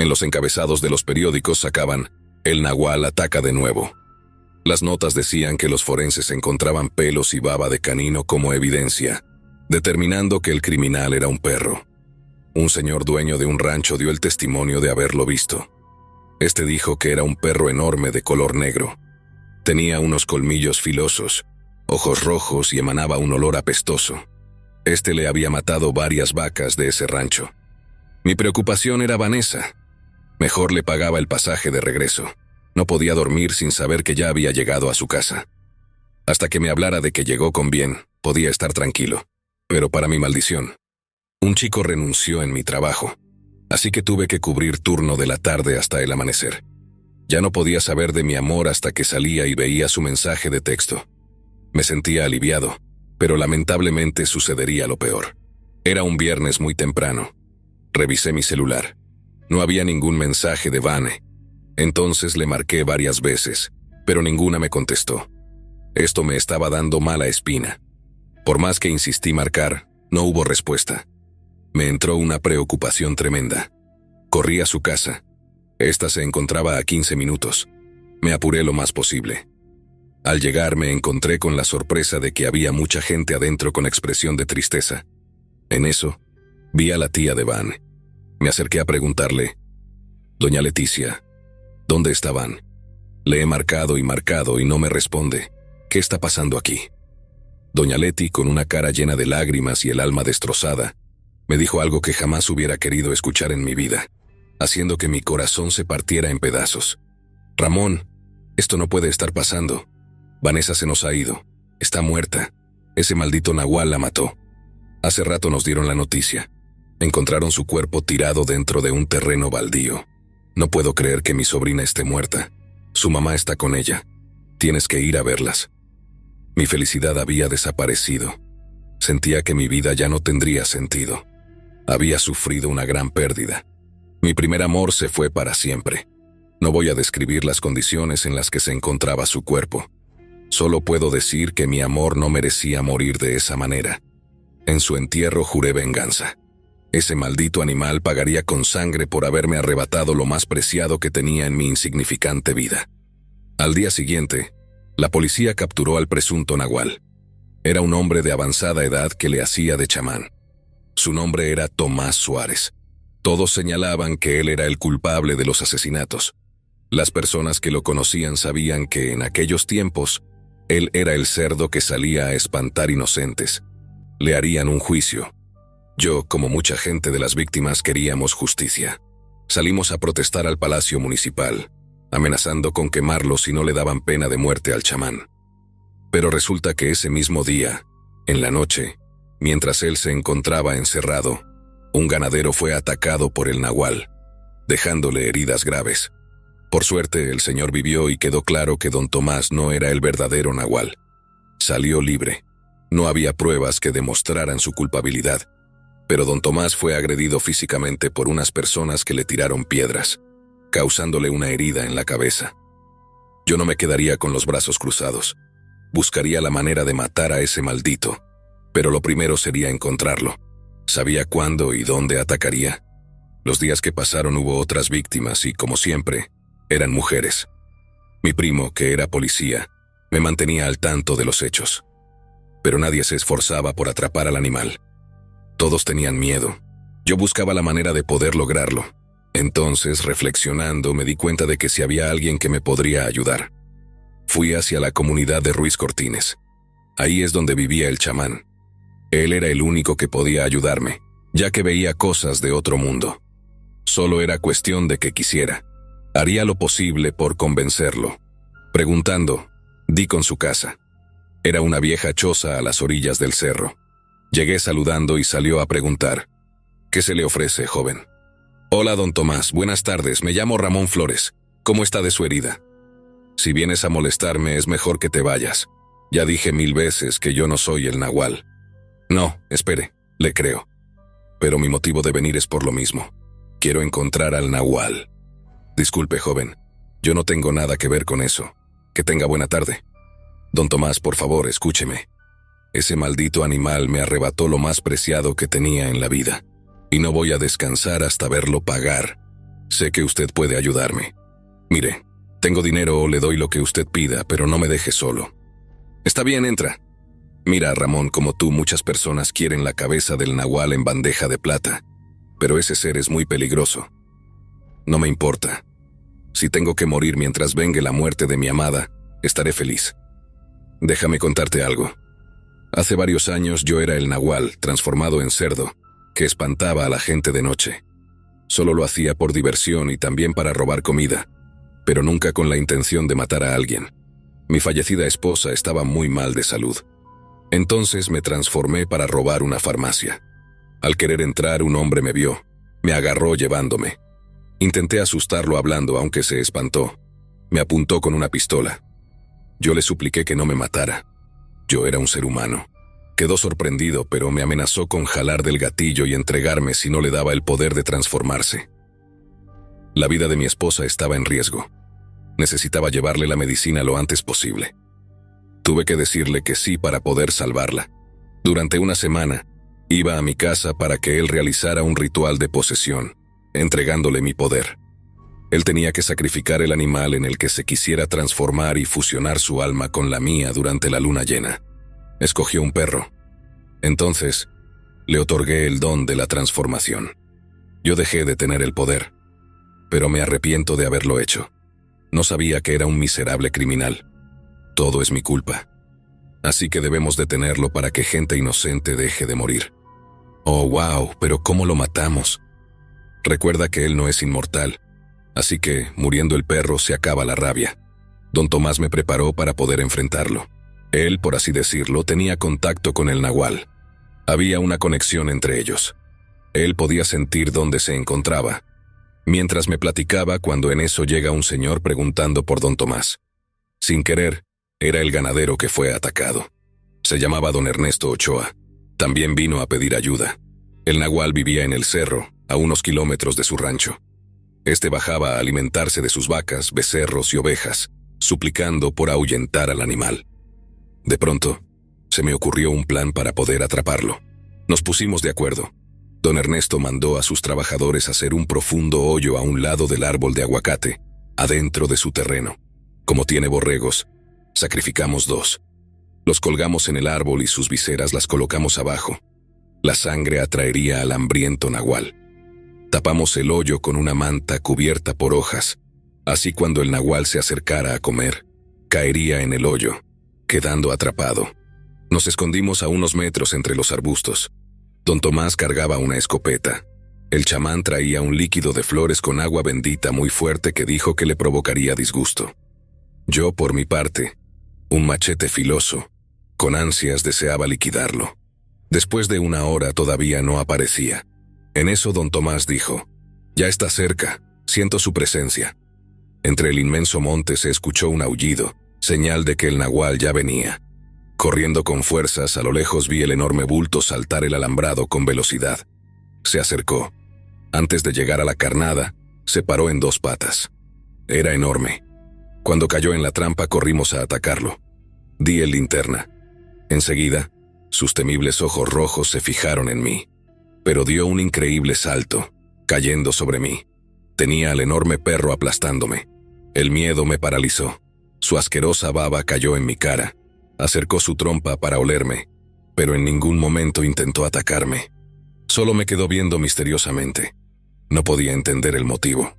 En los encabezados de los periódicos sacaban: "El nahual ataca de nuevo". Las notas decían que los forenses encontraban pelos y baba de canino como evidencia, determinando que el criminal era un perro. Un señor dueño de un rancho dio el testimonio de haberlo visto. Este dijo que era un perro enorme de color negro. Tenía unos colmillos filosos, ojos rojos y emanaba un olor apestoso. Este le había matado varias vacas de ese rancho. Mi preocupación era Vanessa. Mejor le pagaba el pasaje de regreso. No podía dormir sin saber que ya había llegado a su casa. Hasta que me hablara de que llegó con bien, podía estar tranquilo. Pero para mi maldición, un chico renunció en mi trabajo, así que tuve que cubrir turno de la tarde hasta el amanecer. Ya no podía saber de mi amor hasta que salía y veía su mensaje de texto. Me sentía aliviado, pero lamentablemente sucedería lo peor. Era un viernes muy temprano. Revisé mi celular. No había ningún mensaje de Vane. Entonces le marqué varias veces, pero ninguna me contestó. Esto me estaba dando mala espina. Por más que insistí marcar, no hubo respuesta. Me entró una preocupación tremenda. Corrí a su casa. Esta se encontraba a 15 minutos. Me apuré lo más posible. Al llegar me encontré con la sorpresa de que había mucha gente adentro con expresión de tristeza. En eso, vi a la tía de Van. Me acerqué a preguntarle: «Doña Leticia, ¿dónde está Van? Le he marcado y no me responde. ¿Qué está pasando aquí?». Doña Leti, con una cara llena de lágrimas y el alma destrozada, me dijo algo que jamás hubiera querido escuchar en mi vida, haciendo que mi corazón se partiera en pedazos. «Ramón, esto no puede estar pasando. Vanessa se nos ha ido. Está muerta. Ese maldito nahual la mató. Hace rato nos dieron la noticia. Encontraron su cuerpo tirado dentro de un terreno baldío. No puedo creer que mi sobrina esté muerta. Su mamá está con ella. Tienes que ir a verlas». Mi felicidad había desaparecido. Sentía que mi vida ya no tendría sentido. Había sufrido una gran pérdida. Mi primer amor se fue para siempre. No voy a describir las condiciones en las que se encontraba su cuerpo. Solo puedo decir que mi amor no merecía morir de esa manera. En su entierro juré venganza. Ese maldito animal pagaría con sangre por haberme arrebatado lo más preciado que tenía en mi insignificante vida. Al día siguiente, la policía capturó al presunto nahual. Era un hombre de avanzada edad que le hacía de chamán. Su nombre era Tomás Suárez. Todos señalaban que él era el culpable de los asesinatos. Las personas que lo conocían sabían que en aquellos tiempos, él era el cerdo que salía a espantar inocentes. Le harían un juicio. Yo, como mucha gente de las víctimas, queríamos justicia. Salimos a protestar al Palacio Municipal, amenazando con quemarlo si no le daban pena de muerte al chamán. Pero resulta que ese mismo día, en la noche, mientras él se encontraba encerrado, un ganadero fue atacado por el nahual, dejándole heridas graves. Por suerte, el señor vivió y quedó claro que don Tomás no era el verdadero nahual. Salió libre. No había pruebas que demostraran su culpabilidad, pero don Tomás fue agredido físicamente por unas personas que le tiraron piedras, causándole una herida en la cabeza. Yo no me quedaría con los brazos cruzados. Buscaría la manera de matar a ese maldito, pero lo primero sería encontrarlo. Sabía cuándo y dónde atacaría. Los días que pasaron hubo otras víctimas y, como siempre, eran mujeres. Mi primo, que era policía, me mantenía al tanto de los hechos. Pero nadie se esforzaba por atrapar al animal. Todos tenían miedo. Yo buscaba la manera de poder lograrlo. Entonces, reflexionando, me di cuenta de que si había alguien que me podría ayudar. Fui hacia la comunidad de Ruiz Cortines. Ahí es donde vivía el chamán. Él era el único que podía ayudarme, ya que veía cosas de otro mundo. Solo era cuestión de que quisiera. Haría lo posible por convencerlo. Preguntando, di con su casa. Era una vieja choza a las orillas del cerro. Llegué saludando y salió a preguntar: «¿Qué se le ofrece, joven?». «Hola, don Tomás, buenas tardes, me llamo Ramón Flores. ¿Cómo está de su herida?». «Si vienes a molestarme es mejor que te vayas. Ya dije 1000 veces que yo no soy el nahual». «No, espere, le creo. Pero mi motivo de venir es por lo mismo. Quiero encontrar al nahual». «Disculpe, joven, yo no tengo nada que ver con eso. Que tenga buena tarde». «Don Tomás, por favor, escúcheme. Ese maldito animal me arrebató lo más preciado que tenía en la vida, y no voy a descansar hasta verlo pagar. Sé que usted puede ayudarme. Mire, tengo dinero o le doy lo que usted pida, pero no me deje solo. Está bien, entra. Mira, Ramón, como tú, muchas personas quieren la cabeza del nahual en bandeja de plata, pero ese ser es muy peligroso. No me importa. Si tengo que morir mientras vengue la muerte de mi amada, estaré feliz. Déjame contarte algo. Hace varios años yo era el nahual, transformado en cerdo, que espantaba a la gente de noche. Solo lo hacía por diversión y también para robar comida, pero nunca con la intención de matar a alguien. Mi fallecida esposa estaba muy mal de salud. Entonces me transformé para robar una farmacia. Al querer entrar, un hombre me vio. Me agarró llevándome. Intenté asustarlo hablando, aunque se espantó. Me apuntó con una pistola. Yo le supliqué que no me matara. Yo era un ser humano. Quedó sorprendido, pero me amenazó con jalar del gatillo y entregarme si no le daba el poder de transformarse. La vida de mi esposa estaba en riesgo. Necesitaba llevarle la medicina lo antes posible. Tuve que decirle que sí para poder salvarla. Durante una semana, iba a mi casa para que él realizara un ritual de posesión, entregándole mi poder. Él tenía que sacrificar el animal en el que se quisiera transformar y fusionar su alma con la mía durante la luna llena. Escogió un perro. Entonces, le otorgué el don de la transformación. Yo dejé de tener el poder, pero me arrepiento de haberlo hecho. No sabía que era un miserable criminal. Todo es mi culpa. Así que debemos detenerlo para que gente inocente deje de morir. Oh, wow, pero ¿cómo lo matamos? Recuerda que él no es inmortal, así que, muriendo el perro, se acaba la rabia. Don Tomás me preparó para poder enfrentarlo. Él, por así decirlo, tenía contacto con el nahual. Había una conexión entre ellos. Él podía sentir dónde se encontraba. Mientras me platicaba, cuando en eso llega un señor preguntando por Don Tomás. Sin querer, era el ganadero que fue atacado. Se llamaba Don Ernesto Ochoa. También vino a pedir ayuda. El nahual vivía en el cerro, a unos kilómetros de su rancho. Este bajaba a alimentarse de sus vacas, becerros y ovejas, suplicando por ahuyentar al animal. De pronto, se me ocurrió un plan para poder atraparlo. Nos pusimos de acuerdo. Don Ernesto mandó a sus trabajadores hacer un profundo hoyo a un lado del árbol de aguacate, adentro de su terreno. Como tiene borregos, sacrificamos 2. Los colgamos en el árbol y sus viseras las colocamos abajo. La sangre atraería al hambriento nahual. Tapamos el hoyo con una manta cubierta por hojas. Así cuando el nahual se acercara a comer, caería en el hoyo, quedando atrapado. Nos escondimos a unos metros entre los arbustos. Don Tomás cargaba una escopeta. El chamán traía un líquido de flores con agua bendita muy fuerte que dijo que le provocaría disgusto. Yo, por mi parte, un machete filoso, con ansias deseaba liquidarlo. Después de 1 hora todavía no aparecía. En eso Don Tomás dijo: «Ya está cerca, siento su presencia». Entre el inmenso monte se escuchó un aullido, señal de que el nahual ya venía. Corriendo con fuerzas, a lo lejos vi el enorme bulto saltar el alambrado con velocidad. Se acercó. Antes de llegar a la carnada, se paró en 2 patas. Era enorme. Cuando cayó en la trampa corrimos a atacarlo. Di el linterna. Enseguida, sus temibles ojos rojos se fijaron en mí. Pero dio un increíble salto, cayendo sobre mí. Tenía al enorme perro aplastándome. El miedo me paralizó. Su asquerosa baba cayó en mi cara. Acercó su trompa para olerme, pero en ningún momento intentó atacarme. Solo me quedó viendo misteriosamente. No podía entender el motivo.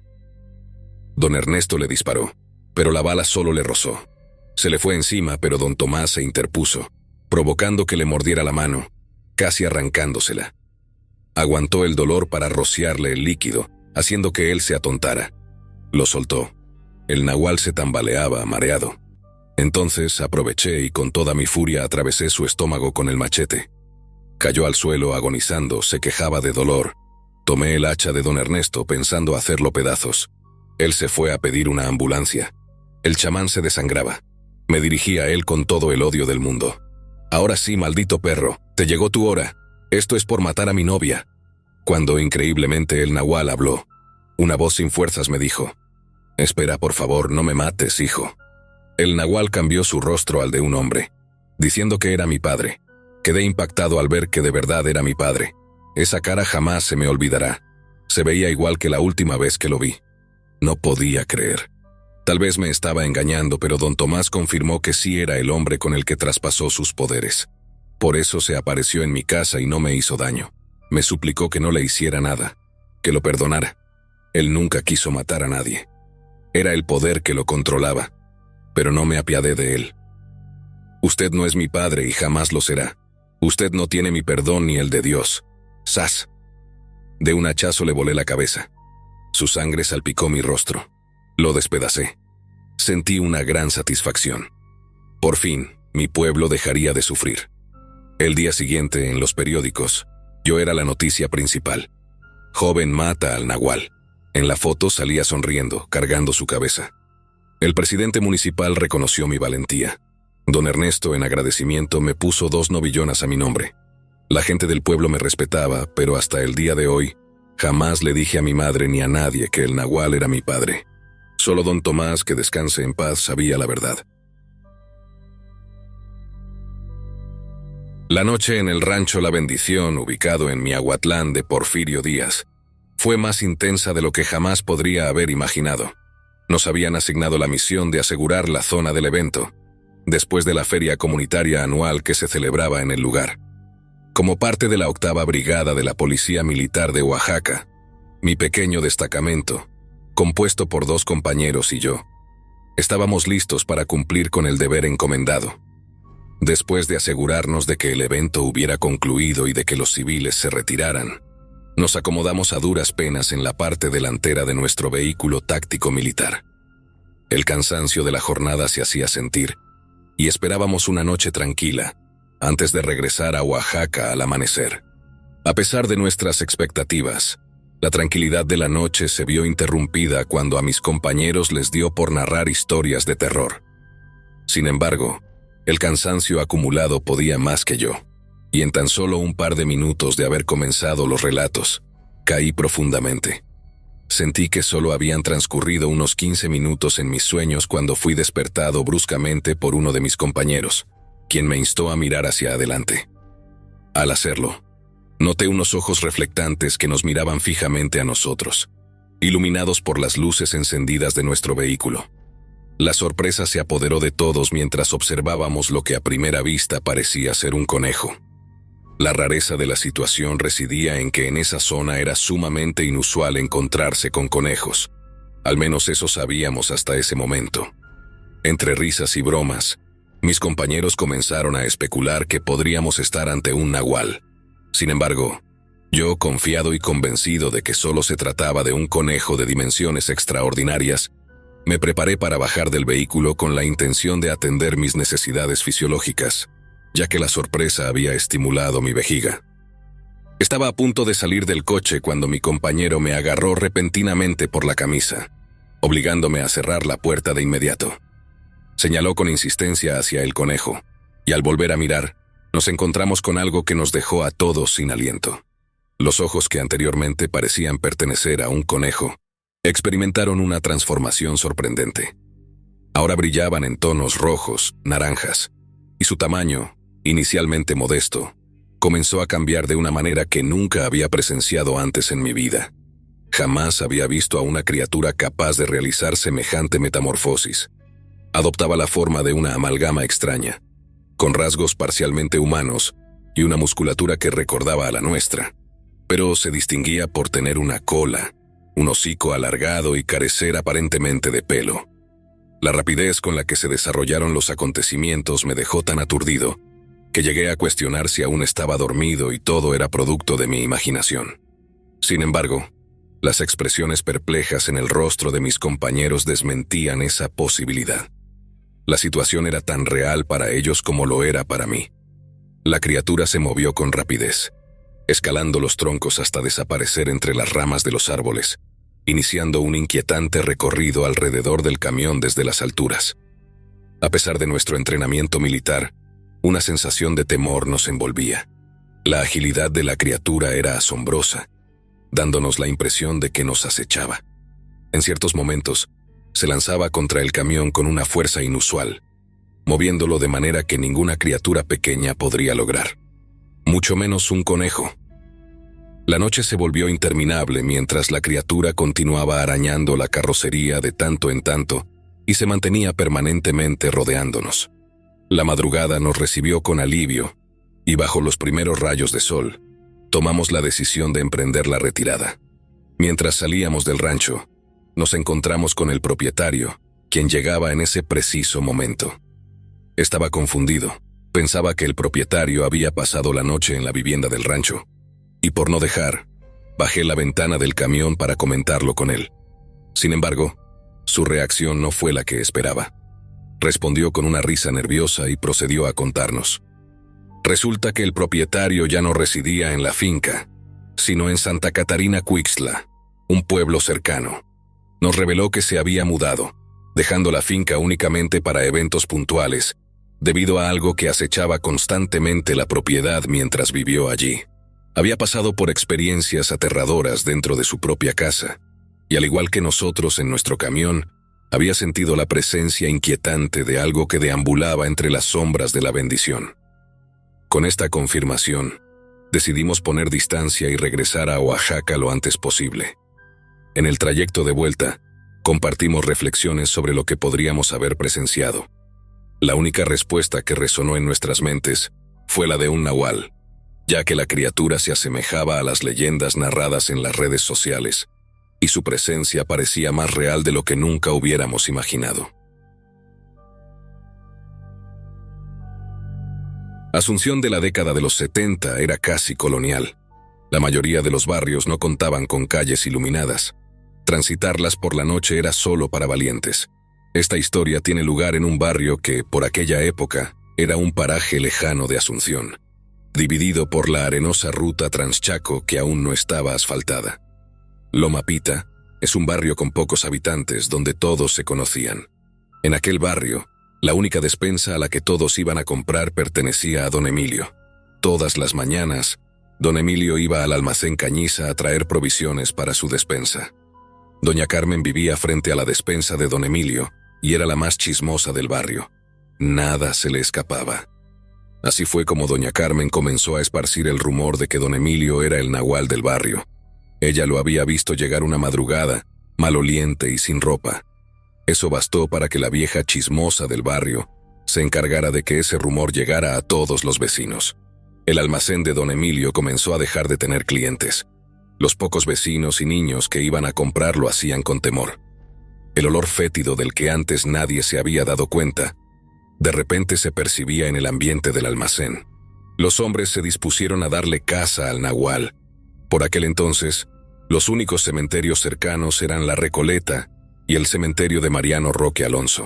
Don Ernesto le disparó, pero la bala solo le rozó. Se le fue encima, pero Don Tomás se interpuso, provocando que le mordiera la mano, casi arrancándosela. Aguantó el dolor para rociarle el líquido, haciendo que él se atontara. Lo soltó. El nahual se tambaleaba, mareado. Entonces aproveché y con toda mi furia atravesé su estómago con el machete. Cayó al suelo agonizando, se quejaba de dolor. Tomé el hacha de Don Ernesto pensando hacerlo pedazos. Él se fue a pedir una ambulancia. El chamán se desangraba. Me dirigí a él con todo el odio del mundo. «Ahora sí, maldito perro, te llegó tu hora. Esto es por matar a mi novia». Cuando increíblemente el nahual habló. Una voz sin fuerzas me dijo: «Espera, por favor, no me mates, hijo». El nahual cambió su rostro al de un hombre, diciendo que era mi padre. Quedé impactado al ver que de verdad era mi padre. Esa cara jamás se me olvidará. Se veía igual que la última vez que lo vi. No podía creer. Tal vez me estaba engañando, pero don Tomás confirmó que sí era el hombre con el que traspasó sus poderes. Por eso se apareció en mi casa y no me hizo daño. Me suplicó que no le hiciera nada, que lo perdonara. Él nunca quiso matar a nadie. Era el poder que lo controlaba, pero no me apiadé de él. Usted no es mi padre y jamás lo será. Usted no tiene mi perdón ni el de Dios. ¡Sas! De un hachazo le volé la cabeza. Su sangre salpicó mi rostro. Lo despedacé. Sentí una gran satisfacción. Por fin, mi pueblo dejaría de sufrir. El día siguiente, en los periódicos, yo era la noticia principal. Joven mata al nahual. En la foto salía sonriendo, cargando su cabeza. El presidente municipal reconoció mi valentía. Don Ernesto, en agradecimiento, me puso 2 novillonas a mi nombre. La gente del pueblo me respetaba, pero hasta el día de hoy, jamás le dije a mi madre ni a nadie que el nahual era mi padre. Solo don Tomás, que descanse en paz, sabía la verdad. La noche en el rancho La Bendición, ubicado en Miahuatlán de Porfirio Díaz, fue más intensa de lo que jamás podría haber imaginado. Nos habían asignado la misión de asegurar la zona del evento, después de la feria comunitaria anual que se celebraba en el lugar. Como parte de la 8ª Brigada de la Policía Militar de Oaxaca, mi pequeño destacamento, compuesto por 2 compañeros y yo, estábamos listos para cumplir con el deber encomendado. Después de asegurarnos de que el evento hubiera concluido y de que los civiles se retiraran, nos acomodamos a duras penas en la parte delantera de nuestro vehículo táctico militar. El cansancio de la jornada se hacía sentir, y esperábamos una noche tranquila, antes de regresar a Oaxaca al amanecer. A pesar de nuestras expectativas, la tranquilidad de la noche se vio interrumpida cuando a mis compañeros les dio por narrar historias de terror. Sin embargo, el cansancio acumulado podía más que yo, y en tan solo un par de minutos de haber comenzado los relatos, caí profundamente. Sentí que solo habían transcurrido unos 15 minutos en mis sueños cuando fui despertado bruscamente por uno de mis compañeros, quien me instó a mirar hacia adelante. Al hacerlo, noté unos ojos reflectantes que nos miraban fijamente a nosotros, iluminados por las luces encendidas de nuestro vehículo. La sorpresa se apoderó de todos mientras observábamos lo que a primera vista parecía ser un conejo. La rareza de la situación residía en que en esa zona era sumamente inusual encontrarse con conejos. Al menos eso sabíamos hasta ese momento. Entre risas y bromas, mis compañeros comenzaron a especular que podríamos estar ante un nahual. Sin embargo, yo, confiado y convencido de que solo se trataba de un conejo de dimensiones extraordinarias, me preparé para bajar del vehículo con la intención de atender mis necesidades fisiológicas, ya que la sorpresa había estimulado mi vejiga. Estaba a punto de salir del coche cuando mi compañero me agarró repentinamente por la camisa, obligándome a cerrar la puerta de inmediato. Señaló con insistencia hacia el conejo, y al volver a mirar, nos encontramos con algo que nos dejó a todos sin aliento. Los ojos que anteriormente parecían pertenecer a un conejo, experimentaron una transformación sorprendente. Ahora brillaban en tonos rojos, naranjas, y su tamaño, inicialmente modesto, comenzó a cambiar de una manera que nunca había presenciado antes en mi vida. Jamás había visto a una criatura capaz de realizar semejante metamorfosis. Adoptaba la forma de una amalgama extraña, con rasgos parcialmente humanos y una musculatura que recordaba a la nuestra, pero se distinguía por tener una cola, un hocico alargado y carecer aparentemente de pelo. La rapidez con la que se desarrollaron los acontecimientos me dejó tan aturdido que llegué a cuestionar si aún estaba dormido y todo era producto de mi imaginación. Sin embargo, las expresiones perplejas en el rostro de mis compañeros desmentían esa posibilidad. La situación era tan real para ellos como lo era para mí. La criatura se movió con rapidez, escalando los troncos hasta desaparecer entre las ramas de los árboles, iniciando un inquietante recorrido alrededor del camión desde las alturas. A pesar de nuestro entrenamiento militar, una sensación de temor nos envolvía. La agilidad de la criatura era asombrosa, dándonos la impresión de que nos acechaba. En ciertos momentos, se lanzaba contra el camión con una fuerza inusual, moviéndolo de manera que ninguna criatura pequeña podría lograr, mucho menos un conejo. La noche se volvió interminable mientras la criatura continuaba arañando la carrocería de tanto en tanto y se mantenía permanentemente rodeándonos. La madrugada nos recibió con alivio y bajo los primeros rayos de sol, tomamos la decisión de emprender la retirada. Mientras salíamos del rancho, nos encontramos con el propietario, quien llegaba en ese preciso momento. Estaba confundido. Pensaba que el propietario había pasado la noche en la vivienda del rancho, y por no dejar, bajé la ventana del camión para comentarlo con él. Sin embargo, su reacción no fue la que esperaba. Respondió con una risa nerviosa y procedió a contarnos. Resulta que el propietario ya no residía en la finca, sino en Santa Catarina Cuixtla, un pueblo cercano. Nos reveló que se había mudado, dejando la finca únicamente para eventos puntuales, debido a algo que acechaba constantemente la propiedad mientras vivió allí. Había pasado por experiencias aterradoras dentro de su propia casa, y al igual que nosotros en nuestro camión, había sentido la presencia inquietante de algo que deambulaba entre las sombras de la bendición. Con esta confirmación, decidimos poner distancia y regresar a Oaxaca lo antes posible. En el trayecto de vuelta, compartimos reflexiones sobre lo que podríamos haber presenciado. La única respuesta que resonó en nuestras mentes fue la de un nahual, ya que la criatura se asemejaba a las leyendas narradas en las redes sociales, y su presencia parecía más real de lo que nunca hubiéramos imaginado. Asunción de la década de los 70 era casi colonial. La mayoría de los barrios no contaban con calles iluminadas. Transitarlas por la noche era solo para valientes. Esta historia tiene lugar en un barrio que, por aquella época, era un paraje lejano de Asunción, dividido por la arenosa ruta Transchaco que aún no estaba asfaltada. Loma Pita es un barrio con pocos habitantes donde todos se conocían. En aquel barrio, la única despensa a la que todos iban a comprar pertenecía a don Emilio. Todas las mañanas, don Emilio iba al almacén Cañiza a traer provisiones para su despensa. Doña Carmen vivía frente a la despensa de don Emilio y era la más chismosa del barrio. Nada se le escapaba. Así fue como doña Carmen comenzó a esparcir el rumor de que don Emilio era el nahual del barrio. Ella lo había visto llegar una madrugada, maloliente y sin ropa. Eso bastó para que la vieja chismosa del barrio se encargara de que ese rumor llegara a todos los vecinos. El almacén de don Emilio comenzó a dejar de tener clientes. Los pocos vecinos y niños que iban a comprar lo hacían con temor. El olor fétido del que antes nadie se había dado cuenta, de repente se percibía en el ambiente del almacén. Los hombres se dispusieron a darle caza al nahual. Por aquel entonces, los únicos cementerios cercanos eran La Recoleta y el cementerio de Mariano Roque Alonso.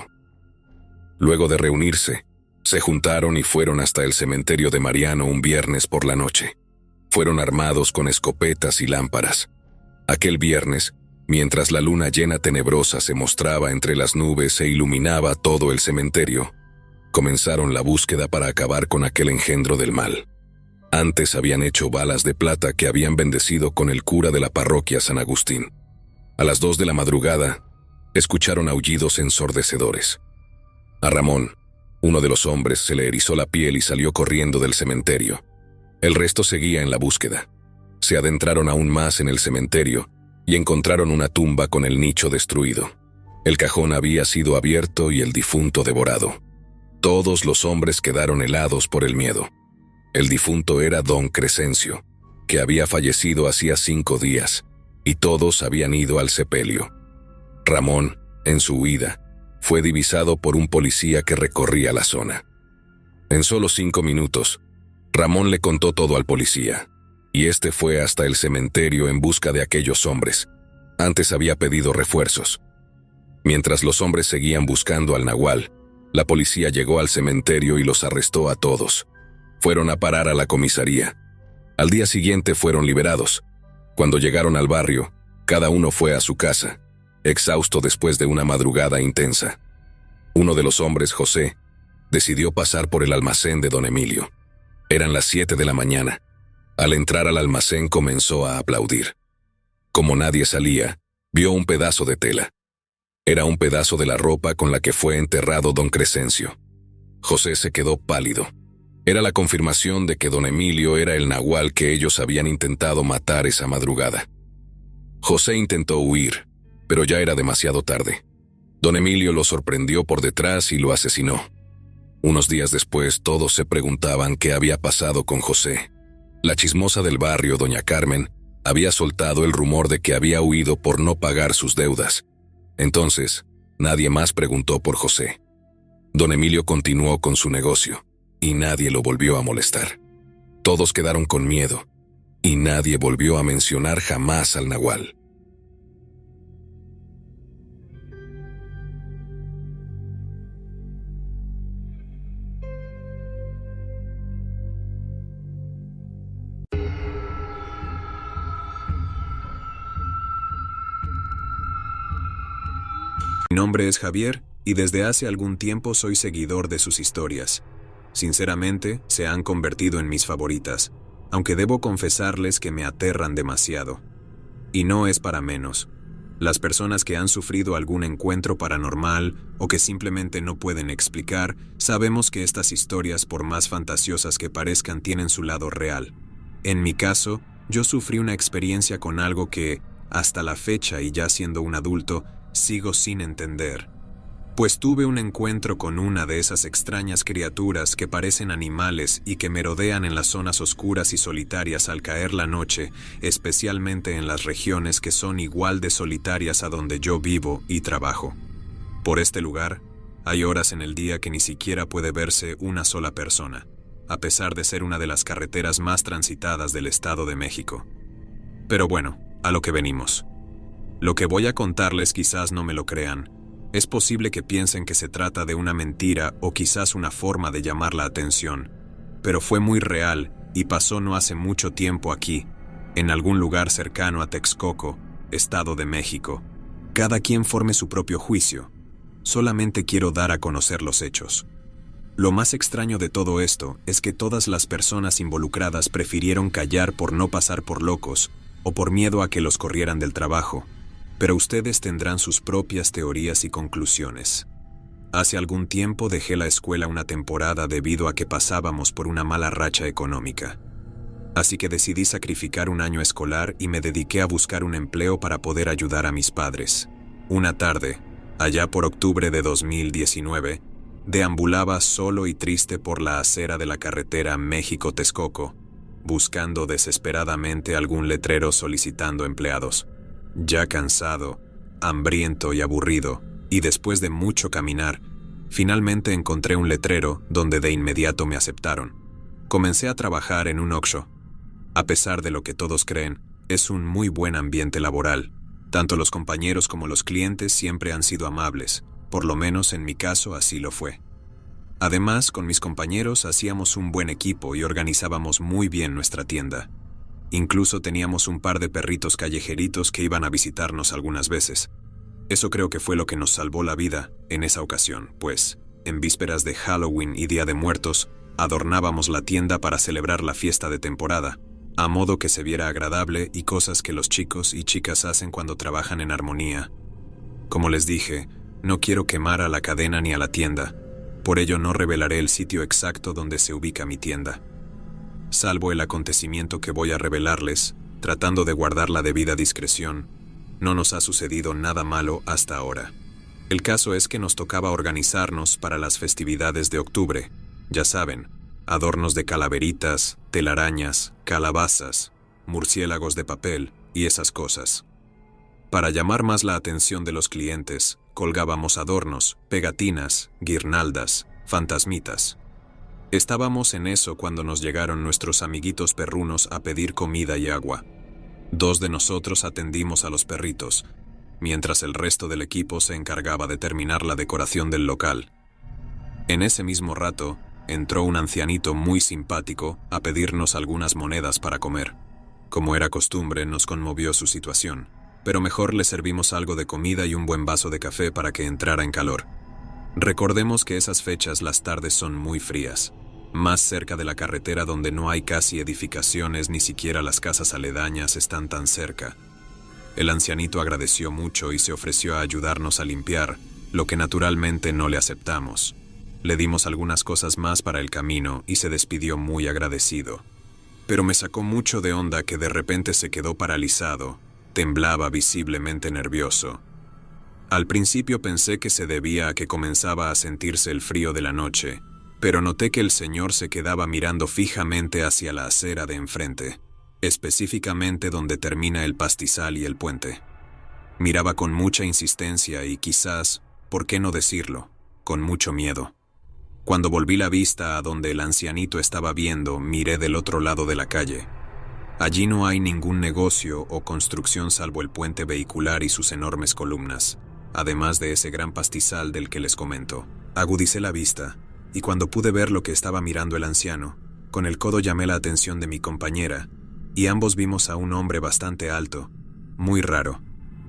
Luego de reunirse, se juntaron y fueron hasta el cementerio de Mariano un viernes por la noche. Fueron armados con escopetas y lámparas. Aquel viernes, mientras la luna llena tenebrosa se mostraba entre las nubes e iluminaba todo el cementerio, comenzaron la búsqueda para acabar con aquel engendro del mal. Antes habían hecho balas de plata que habían bendecido con el cura de la parroquia San Agustín. A las 2 de la madrugada, escucharon aullidos ensordecedores. A Ramón, uno de los hombres, se le erizó la piel y salió corriendo del cementerio. El resto seguía en la búsqueda. Se adentraron aún más en el cementerio y encontraron una tumba con el nicho destruido. El cajón había sido abierto y el difunto devorado. Todos los hombres quedaron helados por el miedo. El difunto era don Crescencio, que había fallecido hacía 5 días, y todos habían ido al sepelio. Ramón, en su huida, fue divisado por un policía que recorría la zona. En solo 5 minutos, Ramón le contó todo al policía, y este fue hasta el cementerio en busca de aquellos hombres. Antes había pedido refuerzos. Mientras los hombres seguían buscando al nahual, la policía llegó al cementerio y los arrestó a todos. Fueron a parar a la comisaría. Al día siguiente fueron liberados. Cuando llegaron al barrio, cada uno fue a su casa, exhausto después de una madrugada intensa. Uno de los hombres, José, decidió pasar por el almacén de don Emilio. Eran las 7 de la mañana. Al entrar al almacén comenzó a aplaudir. Como nadie salía, vio un pedazo de tela. Era un pedazo de la ropa con la que fue enterrado don Crescencio. José se quedó pálido. Era la confirmación de que don Emilio era el nahual que ellos habían intentado matar esa madrugada. José intentó huir, pero ya era demasiado tarde. Don Emilio lo sorprendió por detrás y lo asesinó. Unos días después todos se preguntaban qué había pasado con José. La chismosa del barrio, doña Carmen, había soltado el rumor de que había huido por no pagar sus deudas. Entonces, nadie más preguntó por José. Don Emilio continuó con su negocio, y nadie lo volvió a molestar. Todos quedaron con miedo, y nadie volvió a mencionar jamás al nahual. Mi nombre es Javier y desde hace algún tiempo soy seguidor de sus historias. Sinceramente, se han convertido en mis favoritas, aunque debo confesarles que me aterran demasiado. Y no es para menos. Las personas que han sufrido algún encuentro paranormal o que simplemente no pueden explicar, sabemos que estas historias, por más fantasiosas que parezcan, tienen su lado real. En mi caso, yo sufrí una experiencia con algo que, hasta la fecha y ya siendo un adulto, sigo sin entender. Pues tuve un encuentro con una de esas extrañas criaturas que parecen animales y que merodean en las zonas oscuras y solitarias al caer la noche, especialmente en las regiones que son igual de solitarias a donde yo vivo y trabajo. Por este lugar, hay horas en el día que ni siquiera puede verse una sola persona, a pesar de ser una de las carreteras más transitadas del Estado de México. Pero bueno, a lo que venimos. Lo que voy a contarles quizás no me lo crean. Es posible que piensen que se trata de una mentira o quizás una forma de llamar la atención, pero fue muy real y pasó no hace mucho tiempo aquí, en algún lugar cercano a Texcoco, Estado de México. Cada quien forme su propio juicio. Solamente quiero dar a conocer los hechos. Lo más extraño de todo esto es que todas las personas involucradas prefirieron callar por no pasar por locos o por miedo a que los corrieran del trabajo. Pero ustedes tendrán sus propias teorías y conclusiones. Hace algún tiempo dejé la escuela una temporada debido a que pasábamos por una mala racha económica. Así que decidí sacrificar un año escolar y me dediqué a buscar un empleo para poder ayudar a mis padres. Una tarde, allá por octubre de 2019, deambulaba solo y triste por la acera de la carretera México-Texcoco, buscando desesperadamente algún letrero solicitando empleados. Ya cansado, hambriento y aburrido, y después de mucho caminar, finalmente encontré un letrero donde de inmediato me aceptaron. Comencé a trabajar en un Oxxo. A pesar de lo que todos creen, es un muy buen ambiente laboral. Tanto los compañeros como los clientes siempre han sido amables, por lo menos en mi caso así lo fue. Además, con mis compañeros hacíamos un buen equipo y organizábamos muy bien nuestra tienda. Incluso teníamos un par de perritos callejeritos que iban a visitarnos algunas veces. Eso creo que fue lo que nos salvó la vida en esa ocasión, pues, en vísperas de Halloween y Día de Muertos, adornábamos la tienda para celebrar la fiesta de temporada, a modo que se viera agradable y cosas que los chicos y chicas hacen cuando trabajan en armonía. Como les dije, no quiero quemar a la cadena ni a la tienda, por ello no revelaré el sitio exacto donde se ubica mi tienda. Salvo el acontecimiento que voy a revelarles, tratando de guardar la debida discreción, no nos ha sucedido nada malo hasta ahora. El caso es que nos tocaba organizarnos para las festividades de octubre, ya saben, adornos de calaveritas, telarañas, calabazas, murciélagos de papel y esas cosas. Para llamar más la atención de los clientes, colgábamos adornos, pegatinas, guirnaldas, fantasmitas. Estábamos en eso cuando nos llegaron nuestros amiguitos perrunos a pedir comida y agua. 2 de nosotros atendimos a los perritos, mientras el resto del equipo se encargaba de terminar la decoración del local. En ese mismo rato, entró un ancianito muy simpático a pedirnos algunas monedas para comer. Como era costumbre, nos conmovió su situación, pero mejor le servimos algo de comida y un buen vaso de café para que entrara en calor. Recordemos que esas fechas las tardes son muy frías, más cerca de la carretera donde no hay casi edificaciones, ni siquiera las casas aledañas están tan cerca. El ancianito agradeció mucho y se ofreció a ayudarnos a limpiar, lo que naturalmente no le aceptamos. Le dimos algunas cosas más para el camino y se despidió muy agradecido. Pero me sacó mucho de onda que de repente se quedó paralizado, temblaba visiblemente nervioso. Al principio pensé que se debía a que comenzaba a sentirse el frío de la noche, pero noté que el señor se quedaba mirando fijamente hacia la acera de enfrente, específicamente donde termina el pastizal y el puente. Miraba con mucha insistencia y quizás, ¿por qué no decirlo?, con mucho miedo. Cuando volví la vista a donde el ancianito estaba viendo, miré del otro lado de la calle. Allí no hay ningún negocio o construcción salvo el puente vehicular y sus enormes columnas, además de ese gran pastizal del que les comento. Agudicé la vista, y cuando pude ver lo que estaba mirando el anciano, con el codo llamé la atención de mi compañera, y ambos vimos a un hombre bastante alto, muy raro.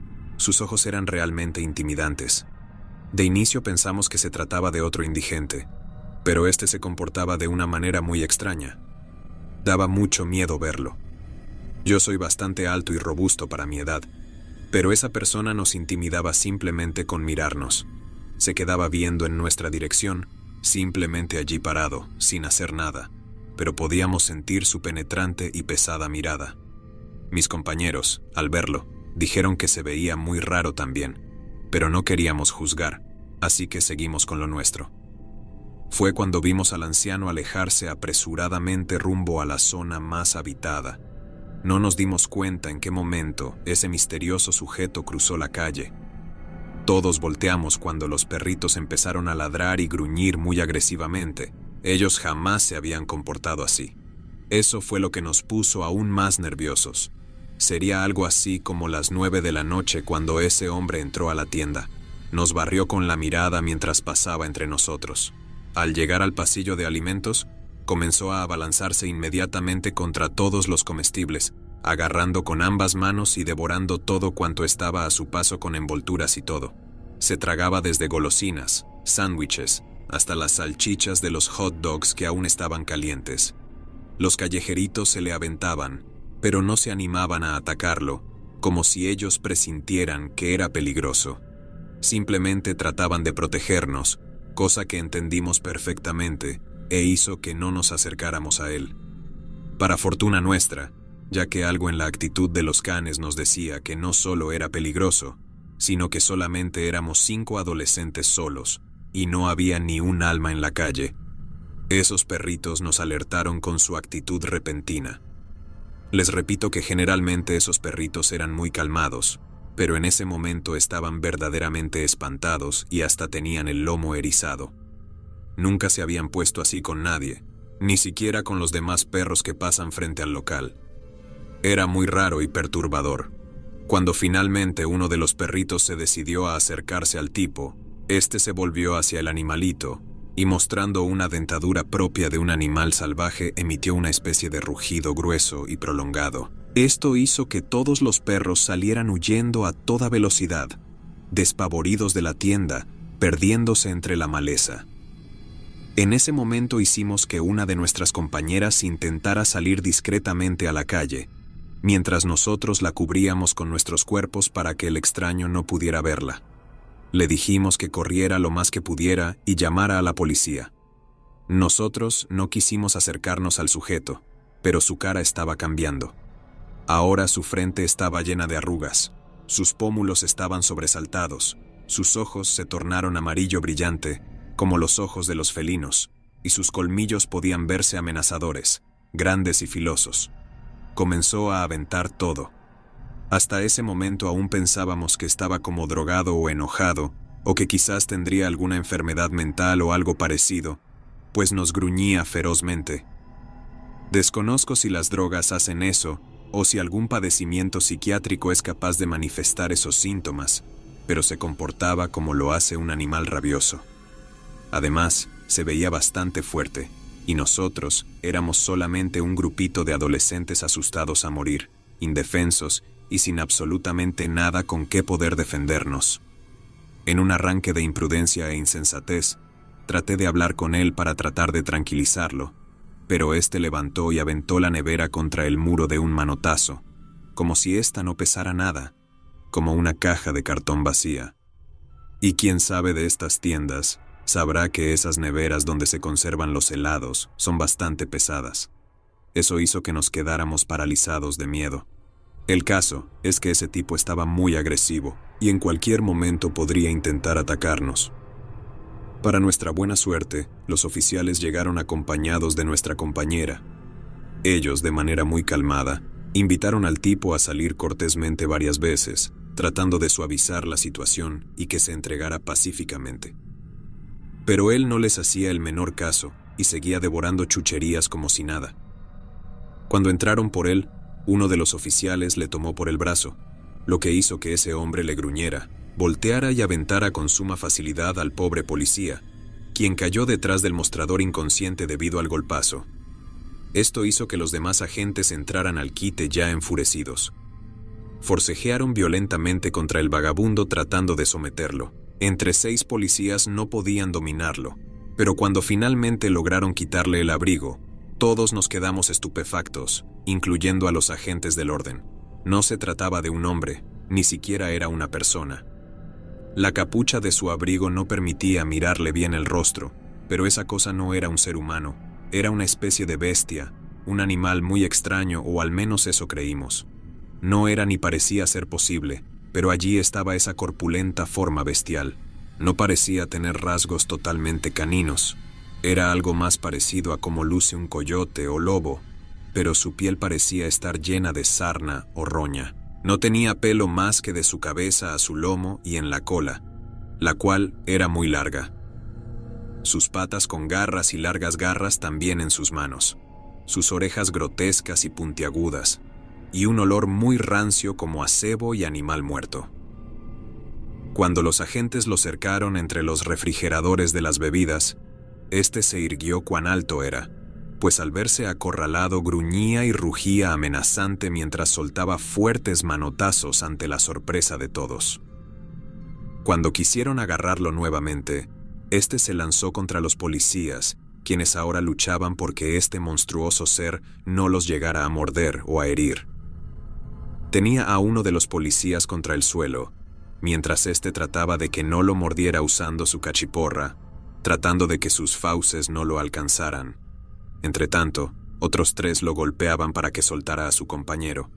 Sus ojos eran realmente intimidantes. De inicio pensamos que se trataba de otro indigente, pero este se comportaba de una manera muy extraña. Daba mucho miedo verlo. Yo soy bastante alto y robusto para mi edad, pero esa persona nos intimidaba simplemente con mirarnos. Se quedaba viendo en nuestra dirección, simplemente allí parado, sin hacer nada, pero podíamos sentir su penetrante y pesada mirada. Mis compañeros, al verlo, dijeron que se veía muy raro también, pero no queríamos juzgar, así que seguimos con lo nuestro. Fue cuando vimos al anciano alejarse apresuradamente rumbo a la zona más habitada. No nos dimos cuenta en qué momento ese misterioso sujeto cruzó la calle. Todos volteamos cuando los perritos empezaron a ladrar y gruñir muy agresivamente. Ellos jamás se habían comportado así. Eso fue lo que nos puso aún más nerviosos. Sería algo así como las 9 de la noche cuando ese hombre entró a la tienda. Nos barrió con la mirada mientras pasaba entre nosotros. Al llegar al pasillo de alimentos, comenzó a abalanzarse inmediatamente contra todos los comestibles, agarrando con ambas manos y devorando todo cuanto estaba a su paso con envolturas y todo. Se tragaba desde golosinas, sándwiches, hasta las salchichas de los hot dogs que aún estaban calientes. Los callejeritos se le aventaban, pero no se animaban a atacarlo, como si ellos presintieran que era peligroso. Simplemente trataban de protegernos, cosa que entendimos perfectamente, e hizo que no nos acercáramos a él. Para fortuna nuestra, ya que algo en la actitud de los canes nos decía que no solo era peligroso, sino que solamente éramos 5 adolescentes solos, y no había ni un alma en la calle. Esos perritos nos alertaron con su actitud repentina. Les repito que generalmente esos perritos eran muy calmados, pero en ese momento estaban verdaderamente espantados y hasta tenían el lomo erizado. Nunca se habían puesto así con nadie, ni siquiera con los demás perros que pasan frente al local. Era muy raro y perturbador. Cuando finalmente uno de los perritos se decidió a acercarse al tipo, este se volvió hacia el animalito y mostrando una dentadura propia de un animal salvaje emitió una especie de rugido grueso y prolongado. Esto hizo que todos los perros salieran huyendo a toda velocidad, despavoridos de la tienda, perdiéndose entre la maleza. En ese momento hicimos que una de nuestras compañeras intentara salir discretamente a la calle, mientras nosotros la cubríamos con nuestros cuerpos para que el extraño no pudiera verla. Le dijimos que corriera lo más que pudiera y llamara a la policía. Nosotros no quisimos acercarnos al sujeto, pero su cara estaba cambiando. Ahora su frente estaba llena de arrugas, sus pómulos estaban sobresaltados, sus ojos se tornaron amarillo brillante, como los ojos de los felinos, y sus colmillos podían verse amenazadores, grandes y filosos. Comenzó a aventar todo. Hasta ese momento aún pensábamos que estaba como drogado o enojado, o que quizás tendría alguna enfermedad mental o algo parecido, pues nos gruñía ferozmente. Desconozco si las drogas hacen eso, o si algún padecimiento psiquiátrico es capaz de manifestar esos síntomas, pero se comportaba como lo hace un animal rabioso. Además, se veía bastante fuerte, y nosotros éramos solamente un grupito de adolescentes asustados a morir, indefensos y sin absolutamente nada con qué poder defendernos. En un arranque de imprudencia e insensatez, traté de hablar con él para tratar de tranquilizarlo, pero éste levantó y aventó la nevera contra el muro de un manotazo, como si ésta no pesara nada, como una caja de cartón vacía. Y quién sabe de estas tiendas, sabrá que esas neveras donde se conservan los helados son bastante pesadas. Eso hizo que nos quedáramos paralizados de miedo. El caso es que ese tipo estaba muy agresivo y en cualquier momento podría intentar atacarnos. Para nuestra buena suerte, los oficiales llegaron acompañados de nuestra compañera. Ellos, de manera muy calmada, invitaron al tipo a salir cortésmente varias veces, tratando de suavizar la situación y que se entregara pacíficamente. Pero él no les hacía el menor caso y seguía devorando chucherías como si nada. Cuando entraron por él, uno de los oficiales le tomó por el brazo, lo que hizo que ese hombre le gruñera, volteara y aventara con suma facilidad al pobre policía, quien cayó detrás del mostrador inconsciente debido al golpazo. Esto hizo que los demás agentes entraran al quite ya enfurecidos. Forcejearon violentamente contra el vagabundo tratando de someterlo. Entre 6 policías no podían dominarlo, pero cuando finalmente lograron quitarle el abrigo, todos nos quedamos estupefactos, incluyendo a los agentes del orden. No se trataba de un hombre, ni siquiera era una persona. La capucha de su abrigo no permitía mirarle bien el rostro, pero esa cosa no era un ser humano, era una especie de bestia, un animal muy extraño, o al menos eso creímos. No era ni parecía ser posible, pero allí estaba esa corpulenta forma bestial. No parecía tener rasgos totalmente caninos. Era algo más parecido a como luce un coyote o lobo, pero su piel parecía estar llena de sarna o roña. No tenía pelo más que de su cabeza a su lomo y en la cola, la cual era muy larga. Sus patas con garras y largas garras también en sus manos, sus orejas grotescas y puntiagudas, y un olor muy rancio como a cebo y animal muerto. Cuando los agentes lo cercaron entre los refrigeradores de las bebidas, este se irguió cuán alto era, pues al verse acorralado gruñía y rugía amenazante mientras soltaba fuertes manotazos ante la sorpresa de todos. Cuando quisieron agarrarlo nuevamente, este se lanzó contra los policías, quienes ahora luchaban porque este monstruoso ser no los llegara a morder o a herir. Tenía a uno de los policías contra el suelo, mientras este trataba de que no lo mordiera usando su cachiporra, tratando de que sus fauces no lo alcanzaran. Entretanto, otros 3 lo golpeaban para que soltara a su compañero.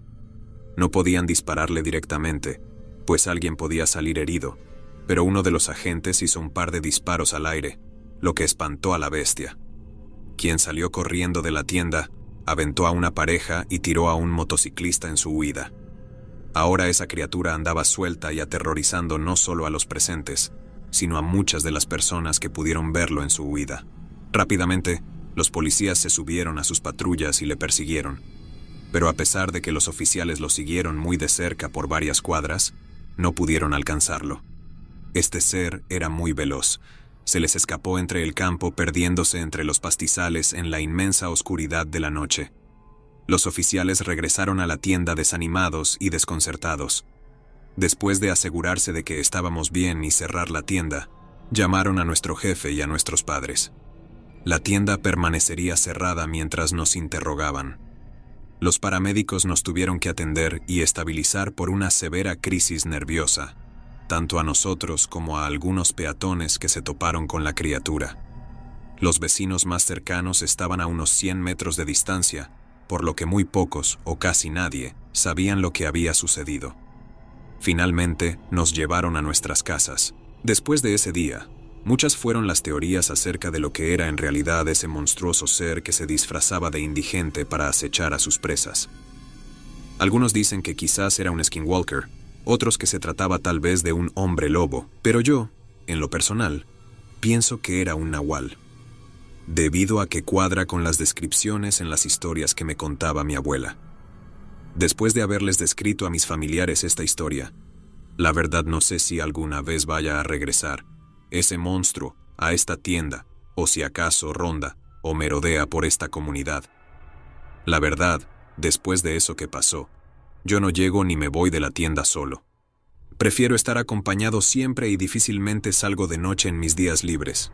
No podían dispararle directamente, pues alguien podía salir herido, pero uno de los agentes hizo un par de disparos al aire, lo que espantó a la bestia, quien salió corriendo de la tienda, aventó a una pareja y tiró a un motociclista en su huida. Ahora esa criatura andaba suelta y aterrorizando no solo a los presentes, sino a muchas de las personas que pudieron verlo en su huida. Rápidamente, los policías se subieron a sus patrullas y le persiguieron, pero a pesar de que los oficiales lo siguieron muy de cerca por varias cuadras, no pudieron alcanzarlo. Este ser era muy veloz. Se les escapó entre el campo, perdiéndose entre los pastizales en la inmensa oscuridad de la noche. Los oficiales regresaron a la tienda desanimados y desconcertados. Después de asegurarse de que estábamos bien y cerrar la tienda, llamaron a nuestro jefe y a nuestros padres. La tienda permanecería cerrada mientras nos interrogaban. Los paramédicos nos tuvieron que atender y estabilizar por una severa crisis nerviosa, tanto a nosotros como a algunos peatones que se toparon con la criatura. Los vecinos más cercanos estaban a unos 100 metros de distancia, por lo que muy pocos, o casi nadie, sabían lo que había sucedido. Finalmente, nos llevaron a nuestras casas. Después de ese día, muchas fueron las teorías acerca de lo que era en realidad ese monstruoso ser que se disfrazaba de indigente para acechar a sus presas. Algunos dicen que quizás era un skinwalker, otros que se trataba tal vez de un hombre lobo, pero yo, en lo personal, pienso que era un nahual, debido a que cuadra con las descripciones en las historias que me contaba mi abuela. Después de haberles descrito a mis familiares esta historia, la verdad no sé si alguna vez vaya a regresar ese monstruo a esta tienda, o si acaso ronda o merodea por esta comunidad. La verdad, después de eso que pasó, yo no llego ni me voy de la tienda solo. Prefiero estar acompañado siempre y difícilmente salgo de noche en mis días libres.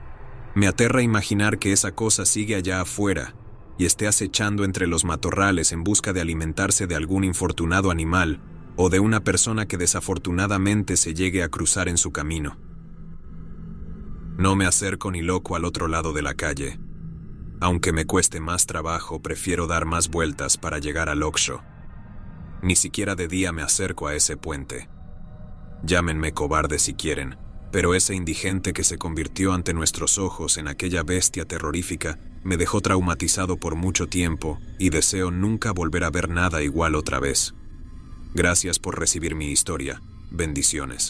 Me aterra imaginar que esa cosa sigue allá afuera y esté acechando entre los matorrales en busca de alimentarse de algún infortunado animal o de una persona que desafortunadamente se llegue a cruzar en su camino. No me acerco ni loco al otro lado de la calle. Aunque me cueste más trabajo, prefiero dar más vueltas para llegar al Oxxo. Ni siquiera de día me acerco a ese puente. Llámenme cobarde si quieren, pero ese indigente que se convirtió ante nuestros ojos en aquella bestia terrorífica me dejó traumatizado por mucho tiempo y deseo nunca volver a ver nada igual otra vez. Gracias por recibir mi historia. Bendiciones.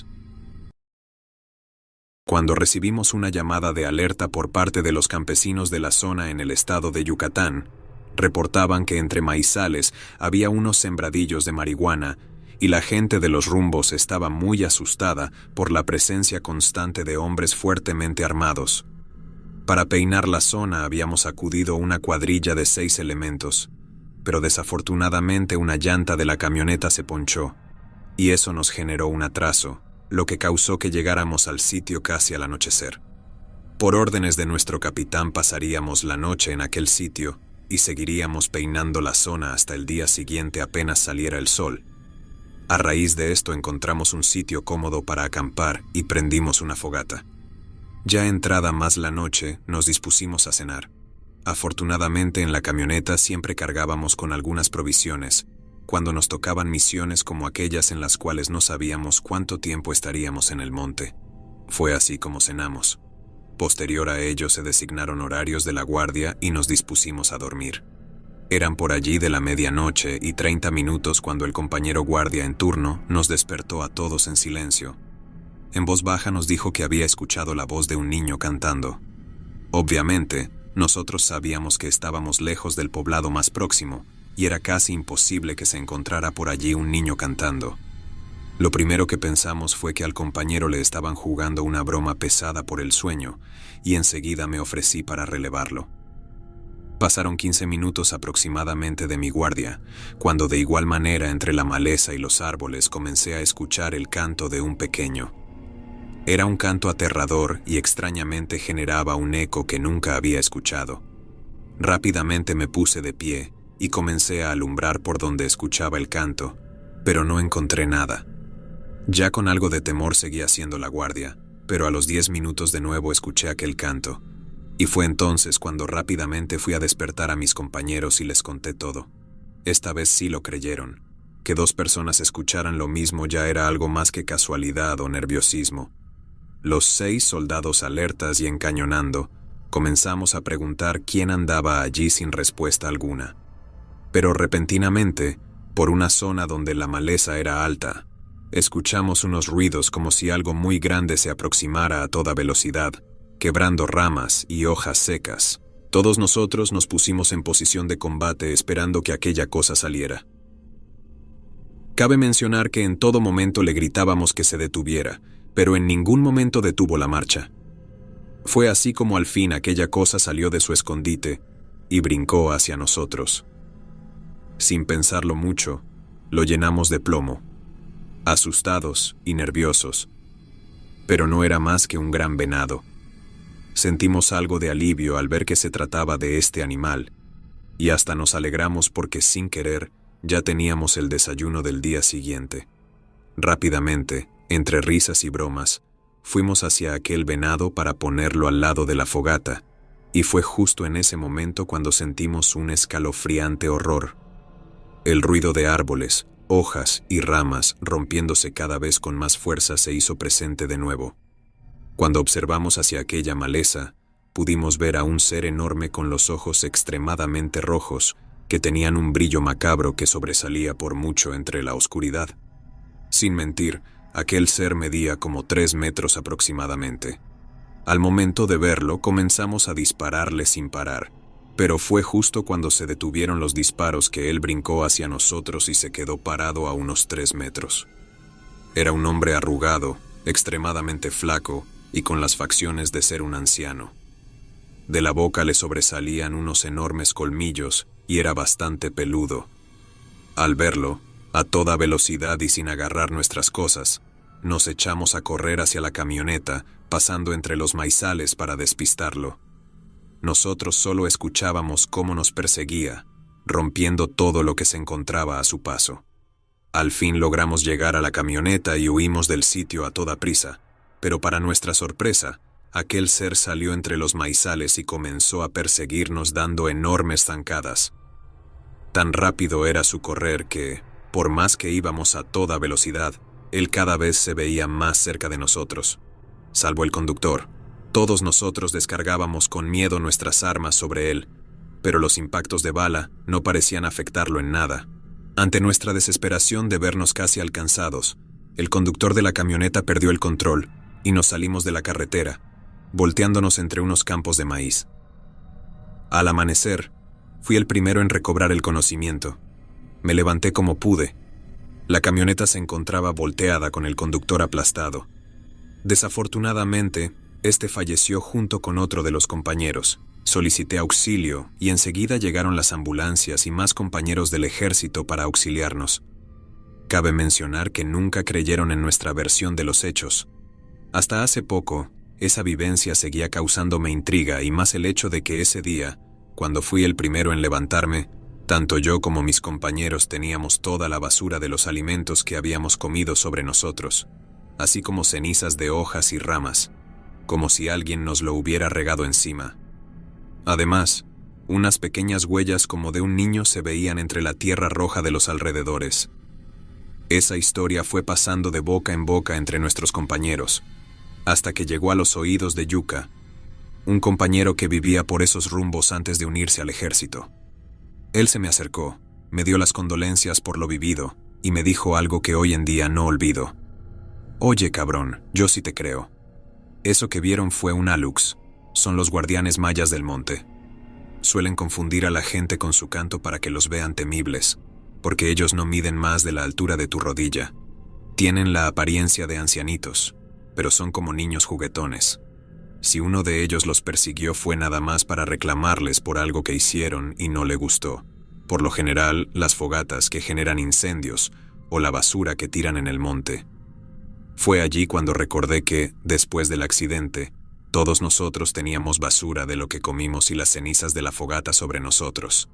Cuando recibimos una llamada de alerta por parte de los campesinos de la zona en el estado de Yucatán, reportaban que entre maizales había unos sembradillos de marihuana y la gente de los rumbos estaba muy asustada por la presencia constante de hombres fuertemente armados. Para peinar la zona habíamos acudido una cuadrilla de 6 elementos, pero desafortunadamente una llanta de la camioneta se ponchó, y eso nos generó un atraso, lo que causó que llegáramos al sitio casi al anochecer. Por órdenes de nuestro capitán pasaríamos la noche en aquel sitio y seguiríamos peinando la zona hasta el día siguiente apenas saliera el sol. A raíz de esto encontramos un sitio cómodo para acampar y prendimos una fogata. Ya entrada más la noche, nos dispusimos a cenar. Afortunadamente en la camioneta siempre cargábamos con algunas provisiones, cuando nos tocaban misiones como aquellas en las cuales no sabíamos cuánto tiempo estaríamos en el monte. Fue así como cenamos. Posterior a ello se designaron horarios de la guardia y nos dispusimos a dormir. Eran por allí de la 00:30 cuando el compañero guardia en turno nos despertó a todos en silencio. En voz baja nos dijo que había escuchado la voz de un niño cantando. Obviamente, nosotros sabíamos que estábamos lejos del poblado más próximo, y era casi imposible que se encontrara por allí un niño cantando. Lo primero que pensamos fue que al compañero le estaban jugando una broma pesada por el sueño, y enseguida me ofrecí para relevarlo. Pasaron 15 minutos aproximadamente de mi guardia, cuando de igual manera entre la maleza y los árboles comencé a escuchar el canto de un pequeño. Era un canto aterrador y extrañamente generaba un eco que nunca había escuchado. Rápidamente me puse de pie y comencé a alumbrar por donde escuchaba el canto, pero no encontré nada. Ya con algo de temor seguí haciendo la guardia, pero a los 10 minutos de nuevo escuché aquel canto, y fue entonces cuando rápidamente fui a despertar a mis compañeros y les conté todo. Esta vez sí lo creyeron. Que 2 personas escucharan lo mismo ya era algo más que casualidad o nerviosismo. Los 6 soldados alertas y encañonando, comenzamos a preguntar quién andaba allí sin respuesta alguna. Pero repentinamente, por una zona donde la maleza era alta, escuchamos unos ruidos como si algo muy grande se aproximara a toda velocidad, quebrando ramas y hojas secas. Todos nosotros nos pusimos en posición de combate esperando que aquella cosa saliera. Cabe mencionar que en todo momento le gritábamos que se detuviera, pero en ningún momento detuvo la marcha. Fue así como al fin aquella cosa salió de su escondite y brincó hacia nosotros. Sin pensarlo mucho, lo llenamos de plomo, asustados y nerviosos. Pero no era más que un gran venado. Sentimos algo de alivio al ver que se trataba de este animal, y hasta nos alegramos porque sin querer ya teníamos el desayuno del día siguiente. Rápidamente, entre risas y bromas, fuimos hacia aquel venado para ponerlo al lado de la fogata, y fue justo en ese momento cuando sentimos un escalofriante horror. El ruido de árboles, hojas y ramas rompiéndose cada vez con más fuerza se hizo presente de nuevo. Cuando observamos hacia aquella maleza, pudimos ver a un ser enorme con los ojos extremadamente rojos, que tenían un brillo macabro que sobresalía por mucho entre la oscuridad. Sin mentir, aquel ser medía como 3 metros aproximadamente. Al momento de verlo, comenzamos a dispararle sin parar, pero fue justo cuando se detuvieron los disparos que él brincó hacia nosotros y se quedó parado a unos 3 metros. Era un hombre arrugado, extremadamente flaco y con las facciones de ser un anciano. De la boca le sobresalían unos enormes colmillos y era bastante peludo. Al verlo, a toda velocidad y sin agarrar nuestras cosas, nos echamos a correr hacia la camioneta, pasando entre los maizales para despistarlo. Nosotros solo escuchábamos cómo nos perseguía, rompiendo todo lo que se encontraba a su paso. Al fin logramos llegar a la camioneta y huimos del sitio a toda prisa, pero para nuestra sorpresa, aquel ser salió entre los maizales y comenzó a perseguirnos dando enormes zancadas. Tan rápido era su correr que, por más que íbamos a toda velocidad, él cada vez se veía más cerca de nosotros. Salvo el conductor, todos nosotros descargábamos con miedo nuestras armas sobre él, pero los impactos de bala no parecían afectarlo en nada. Ante nuestra desesperación de vernos casi alcanzados, el conductor de la camioneta perdió el control y nos salimos de la carretera, volteándonos entre unos campos de maíz. Al amanecer, fui el primero en recobrar el conocimiento. Me levanté como pude. La camioneta se encontraba volteada con el conductor aplastado. Desafortunadamente, este falleció junto con otro de los compañeros. Solicité auxilio y enseguida llegaron las ambulancias y más compañeros del ejército para auxiliarnos. Cabe mencionar que nunca creyeron en nuestra versión de los hechos. Hasta hace poco, esa vivencia seguía causándome intriga y más el hecho de que ese día, cuando fui el primero en levantarme, tanto yo como mis compañeros teníamos toda la basura de los alimentos que habíamos comido sobre nosotros, así como cenizas de hojas y ramas, como si alguien nos lo hubiera regado encima. Además, unas pequeñas huellas como de un niño se veían entre la tierra roja de los alrededores. Esa historia fue pasando de boca en boca entre nuestros compañeros, hasta que llegó a los oídos de Yuka, un compañero que vivía por esos rumbos antes de unirse al ejército. Él se me acercó, me dio las condolencias por lo vivido y me dijo algo que hoy en día no olvido. Oye, cabrón, yo sí te creo. Eso que vieron fue un alux. Son los guardianes mayas del monte. Suelen confundir a la gente con su canto para que los vean temibles, porque ellos no miden más de la altura de tu rodilla. Tienen la apariencia de ancianitos, pero son como niños juguetones. Si uno de ellos los persiguió fue nada más para reclamarles por algo que hicieron y no le gustó. Por lo general, las fogatas que generan incendios o la basura que tiran en el monte. Fue allí cuando recordé que, después del accidente, todos nosotros teníamos basura de lo que comimos y las cenizas de la fogata sobre nosotros.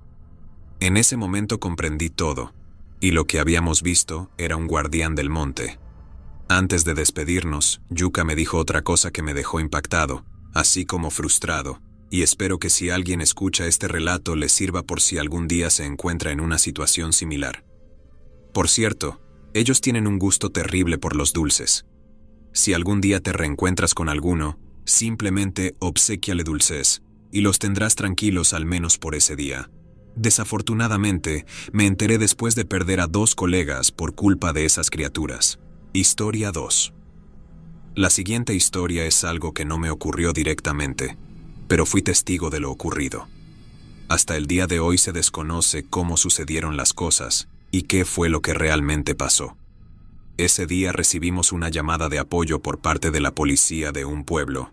En ese momento comprendí todo, y lo que habíamos visto era un guardián del monte. Antes de despedirnos, Yuka me dijo otra cosa que me dejó impactado, así como frustrado, y espero que si alguien escucha este relato le sirva por si algún día se encuentra en una situación similar. Por cierto, ellos tienen un gusto terrible por los dulces. Si algún día te reencuentras con alguno, simplemente obséquiale dulces, y los tendrás tranquilos al menos por ese día. Desafortunadamente, me enteré después de perder a 2 colegas por culpa de esas criaturas. Historia 2. La siguiente historia es algo que no me ocurrió directamente, pero fui testigo de lo ocurrido. Hasta el día de hoy se desconoce cómo sucedieron las cosas y qué fue lo que realmente pasó. Ese día recibimos una llamada de apoyo por parte de la policía de un pueblo.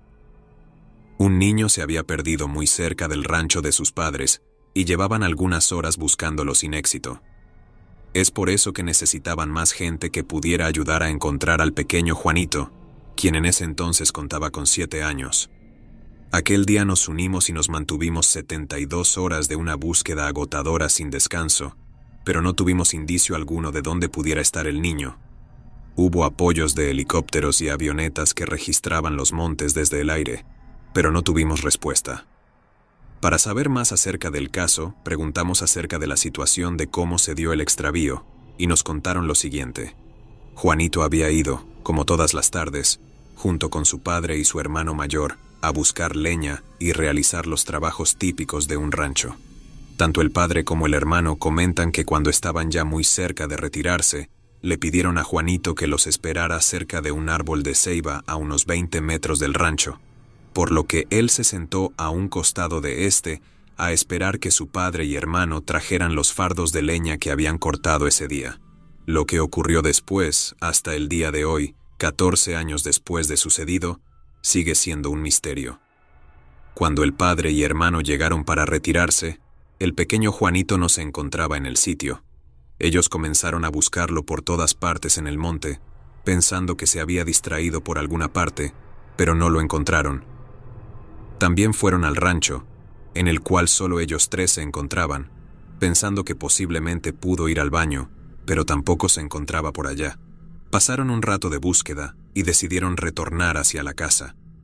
Un niño se había perdido muy cerca del rancho de sus padres y llevaban algunas horas buscándolo sin éxito. Es por eso que necesitaban más gente que pudiera ayudar a encontrar al pequeño Juanito, quien en ese entonces contaba con 7 años. Aquel día nos unimos y nos mantuvimos 72 horas de una búsqueda agotadora sin descanso, pero no tuvimos indicio alguno de dónde pudiera estar el niño. Hubo apoyos de helicópteros y avionetas que registraban los montes desde el aire, pero no tuvimos respuesta. Para saber más acerca del caso, preguntamos acerca de la situación de cómo se dio el extravío, y nos contaron lo siguiente. Juanito había ido, como todas las tardes, junto con su padre y su hermano mayor, a buscar leña y realizar los trabajos típicos de un rancho. Tanto el padre como el hermano comentan que cuando estaban ya muy cerca de retirarse, le pidieron a Juanito que los esperara cerca de un árbol de ceiba a unos 20 metros del rancho, por lo que él se sentó a un costado de este a esperar que su padre y hermano trajeran los fardos de leña que habían cortado ese día. Lo que ocurrió después, hasta el día de hoy, 14 años después de sucedido, sigue siendo un misterio. Cuando el padre y hermano llegaron para retirarse, el pequeño Juanito no se encontraba en el sitio. Ellos comenzaron a buscarlo por todas partes en el monte, pensando que se había distraído por alguna parte, pero no lo encontraron. También fueron al rancho, en el cual solo ellos 3 se encontraban, pensando que posiblemente pudo ir al baño, pero tampoco se encontraba por allá. Pasaron un rato de búsqueda y decidieron retornar hacia la casa.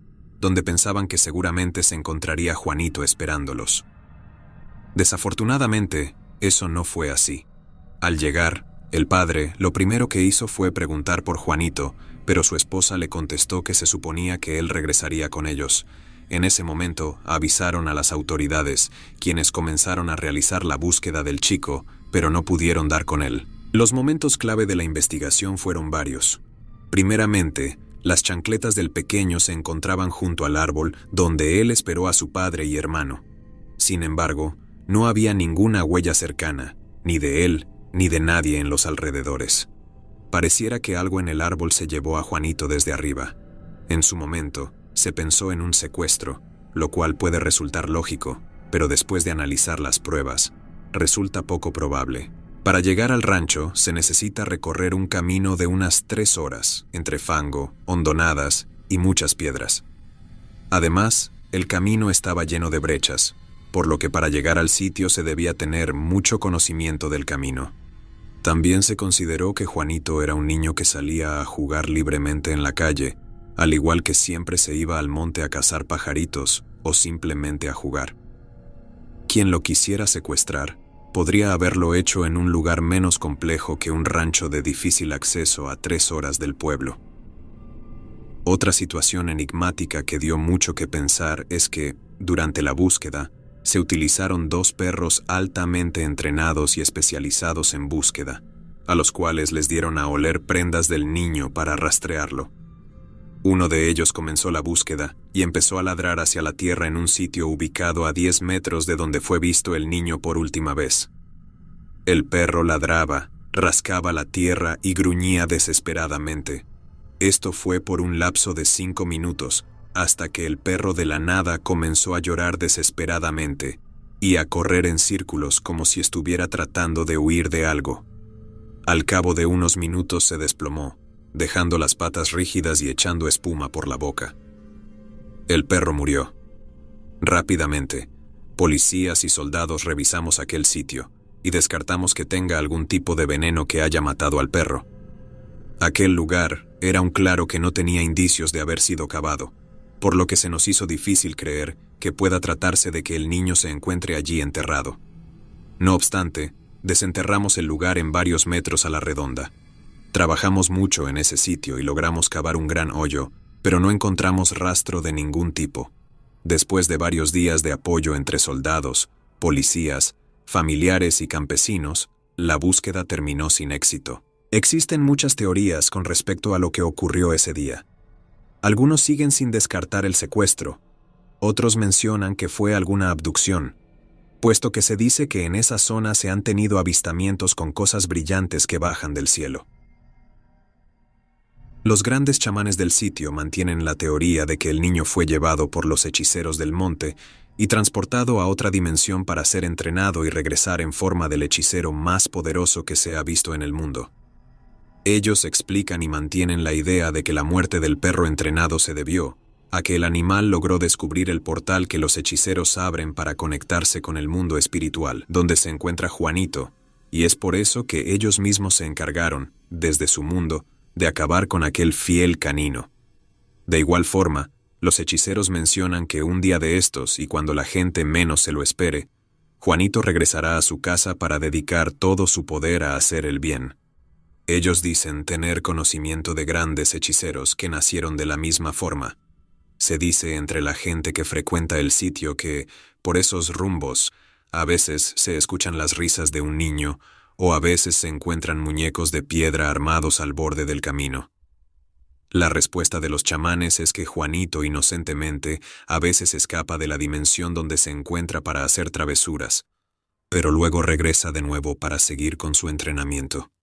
donde pensaban que seguramente se encontraría Juanito esperándolos. Desafortunadamente, eso no fue así. Al llegar, el padre lo primero que hizo fue preguntar por Juanito, pero su esposa le contestó que se suponía que él regresaría con ellos. En ese momento avisaron a las autoridades, quienes comenzaron a realizar la búsqueda del chico, pero no pudieron dar con él. Los momentos clave de la investigación fueron varios. Primeramente, las chancletas del pequeño se encontraban junto al árbol donde él esperó a su padre y hermano. Sin embargo, no había ninguna huella cercana, ni de él, ni de nadie en los alrededores. Pareciera que algo en el árbol se llevó a Juanito desde arriba. En su momento, se pensó en un secuestro, lo cual puede resultar lógico, pero después de analizar las pruebas, resulta poco probable. Para llegar al rancho se necesita recorrer un camino de unas 3 horas, entre fango, hondonadas y muchas piedras. Además, el camino estaba lleno de brechas, por lo que para llegar al sitio se debía tener mucho conocimiento del camino. También se consideró que Juanito era un niño que salía a jugar libremente en la calle, al igual que siempre se iba al monte a cazar pajaritos o simplemente a jugar. Quien lo quisiera secuestrar podría haberlo hecho en un lugar menos complejo que un rancho de difícil acceso a 3 horas del pueblo. Otra situación enigmática que dio mucho que pensar es que, durante la búsqueda, se utilizaron 2 perros altamente entrenados y especializados en búsqueda, a los cuales les dieron a oler prendas del niño para rastrearlo. Uno de ellos comenzó la búsqueda y empezó a ladrar hacia la tierra en un sitio ubicado a 10 metros de donde fue visto el niño por última vez. El perro ladraba, rascaba la tierra y gruñía desesperadamente. Esto fue por un lapso de 5 minutos, hasta que el perro de la nada comenzó a llorar desesperadamente y a correr en círculos como si estuviera tratando de huir de algo. Al cabo de unos minutos se desplomó, dejando las patas rígidas y echando espuma por la boca. El perro murió. Rápidamente, policías y soldados revisamos aquel sitio y descartamos que tenga algún tipo de veneno que haya matado al perro. Aquel lugar era un claro que no tenía indicios de haber sido cavado, por lo que se nos hizo difícil creer que pueda tratarse de que el niño se encuentre allí enterrado. No obstante, desenterramos el lugar en varios metros a la redonda. Trabajamos mucho en ese sitio y logramos cavar un gran hoyo, pero no encontramos rastro de ningún tipo. Después de varios días de apoyo entre soldados, policías, familiares y campesinos, la búsqueda terminó sin éxito. Existen muchas teorías con respecto a lo que ocurrió ese día. Algunos siguen sin descartar el secuestro, otros mencionan que fue alguna abducción, puesto que se dice que en esa zona se han tenido avistamientos con cosas brillantes que bajan del cielo. Los grandes chamanes del sitio mantienen la teoría de que el niño fue llevado por los hechiceros del monte y transportado a otra dimensión para ser entrenado y regresar en forma del hechicero más poderoso que se ha visto en el mundo. Ellos explican y mantienen la idea de que la muerte del perro entrenado se debió a que el animal logró descubrir el portal que los hechiceros abren para conectarse con el mundo espiritual, donde se encuentra Juanito, y es por eso que ellos mismos se encargaron, desde su mundo, de acabar con aquel fiel canino. De igual forma, los hechiceros mencionan que un día de estos, y cuando la gente menos se lo espere, Juanito regresará a su casa para dedicar todo su poder a hacer el bien. Ellos dicen tener conocimiento de grandes hechiceros que nacieron de la misma forma. Se dice entre la gente que frecuenta el sitio que, por esos rumbos, a veces se escuchan las risas de un niño o a veces se encuentran muñecos de piedra armados al borde del camino. La respuesta de los chamanes es que Juanito inocentemente a veces escapa de la dimensión donde se encuentra para hacer travesuras, pero luego regresa de nuevo para seguir con su entrenamiento.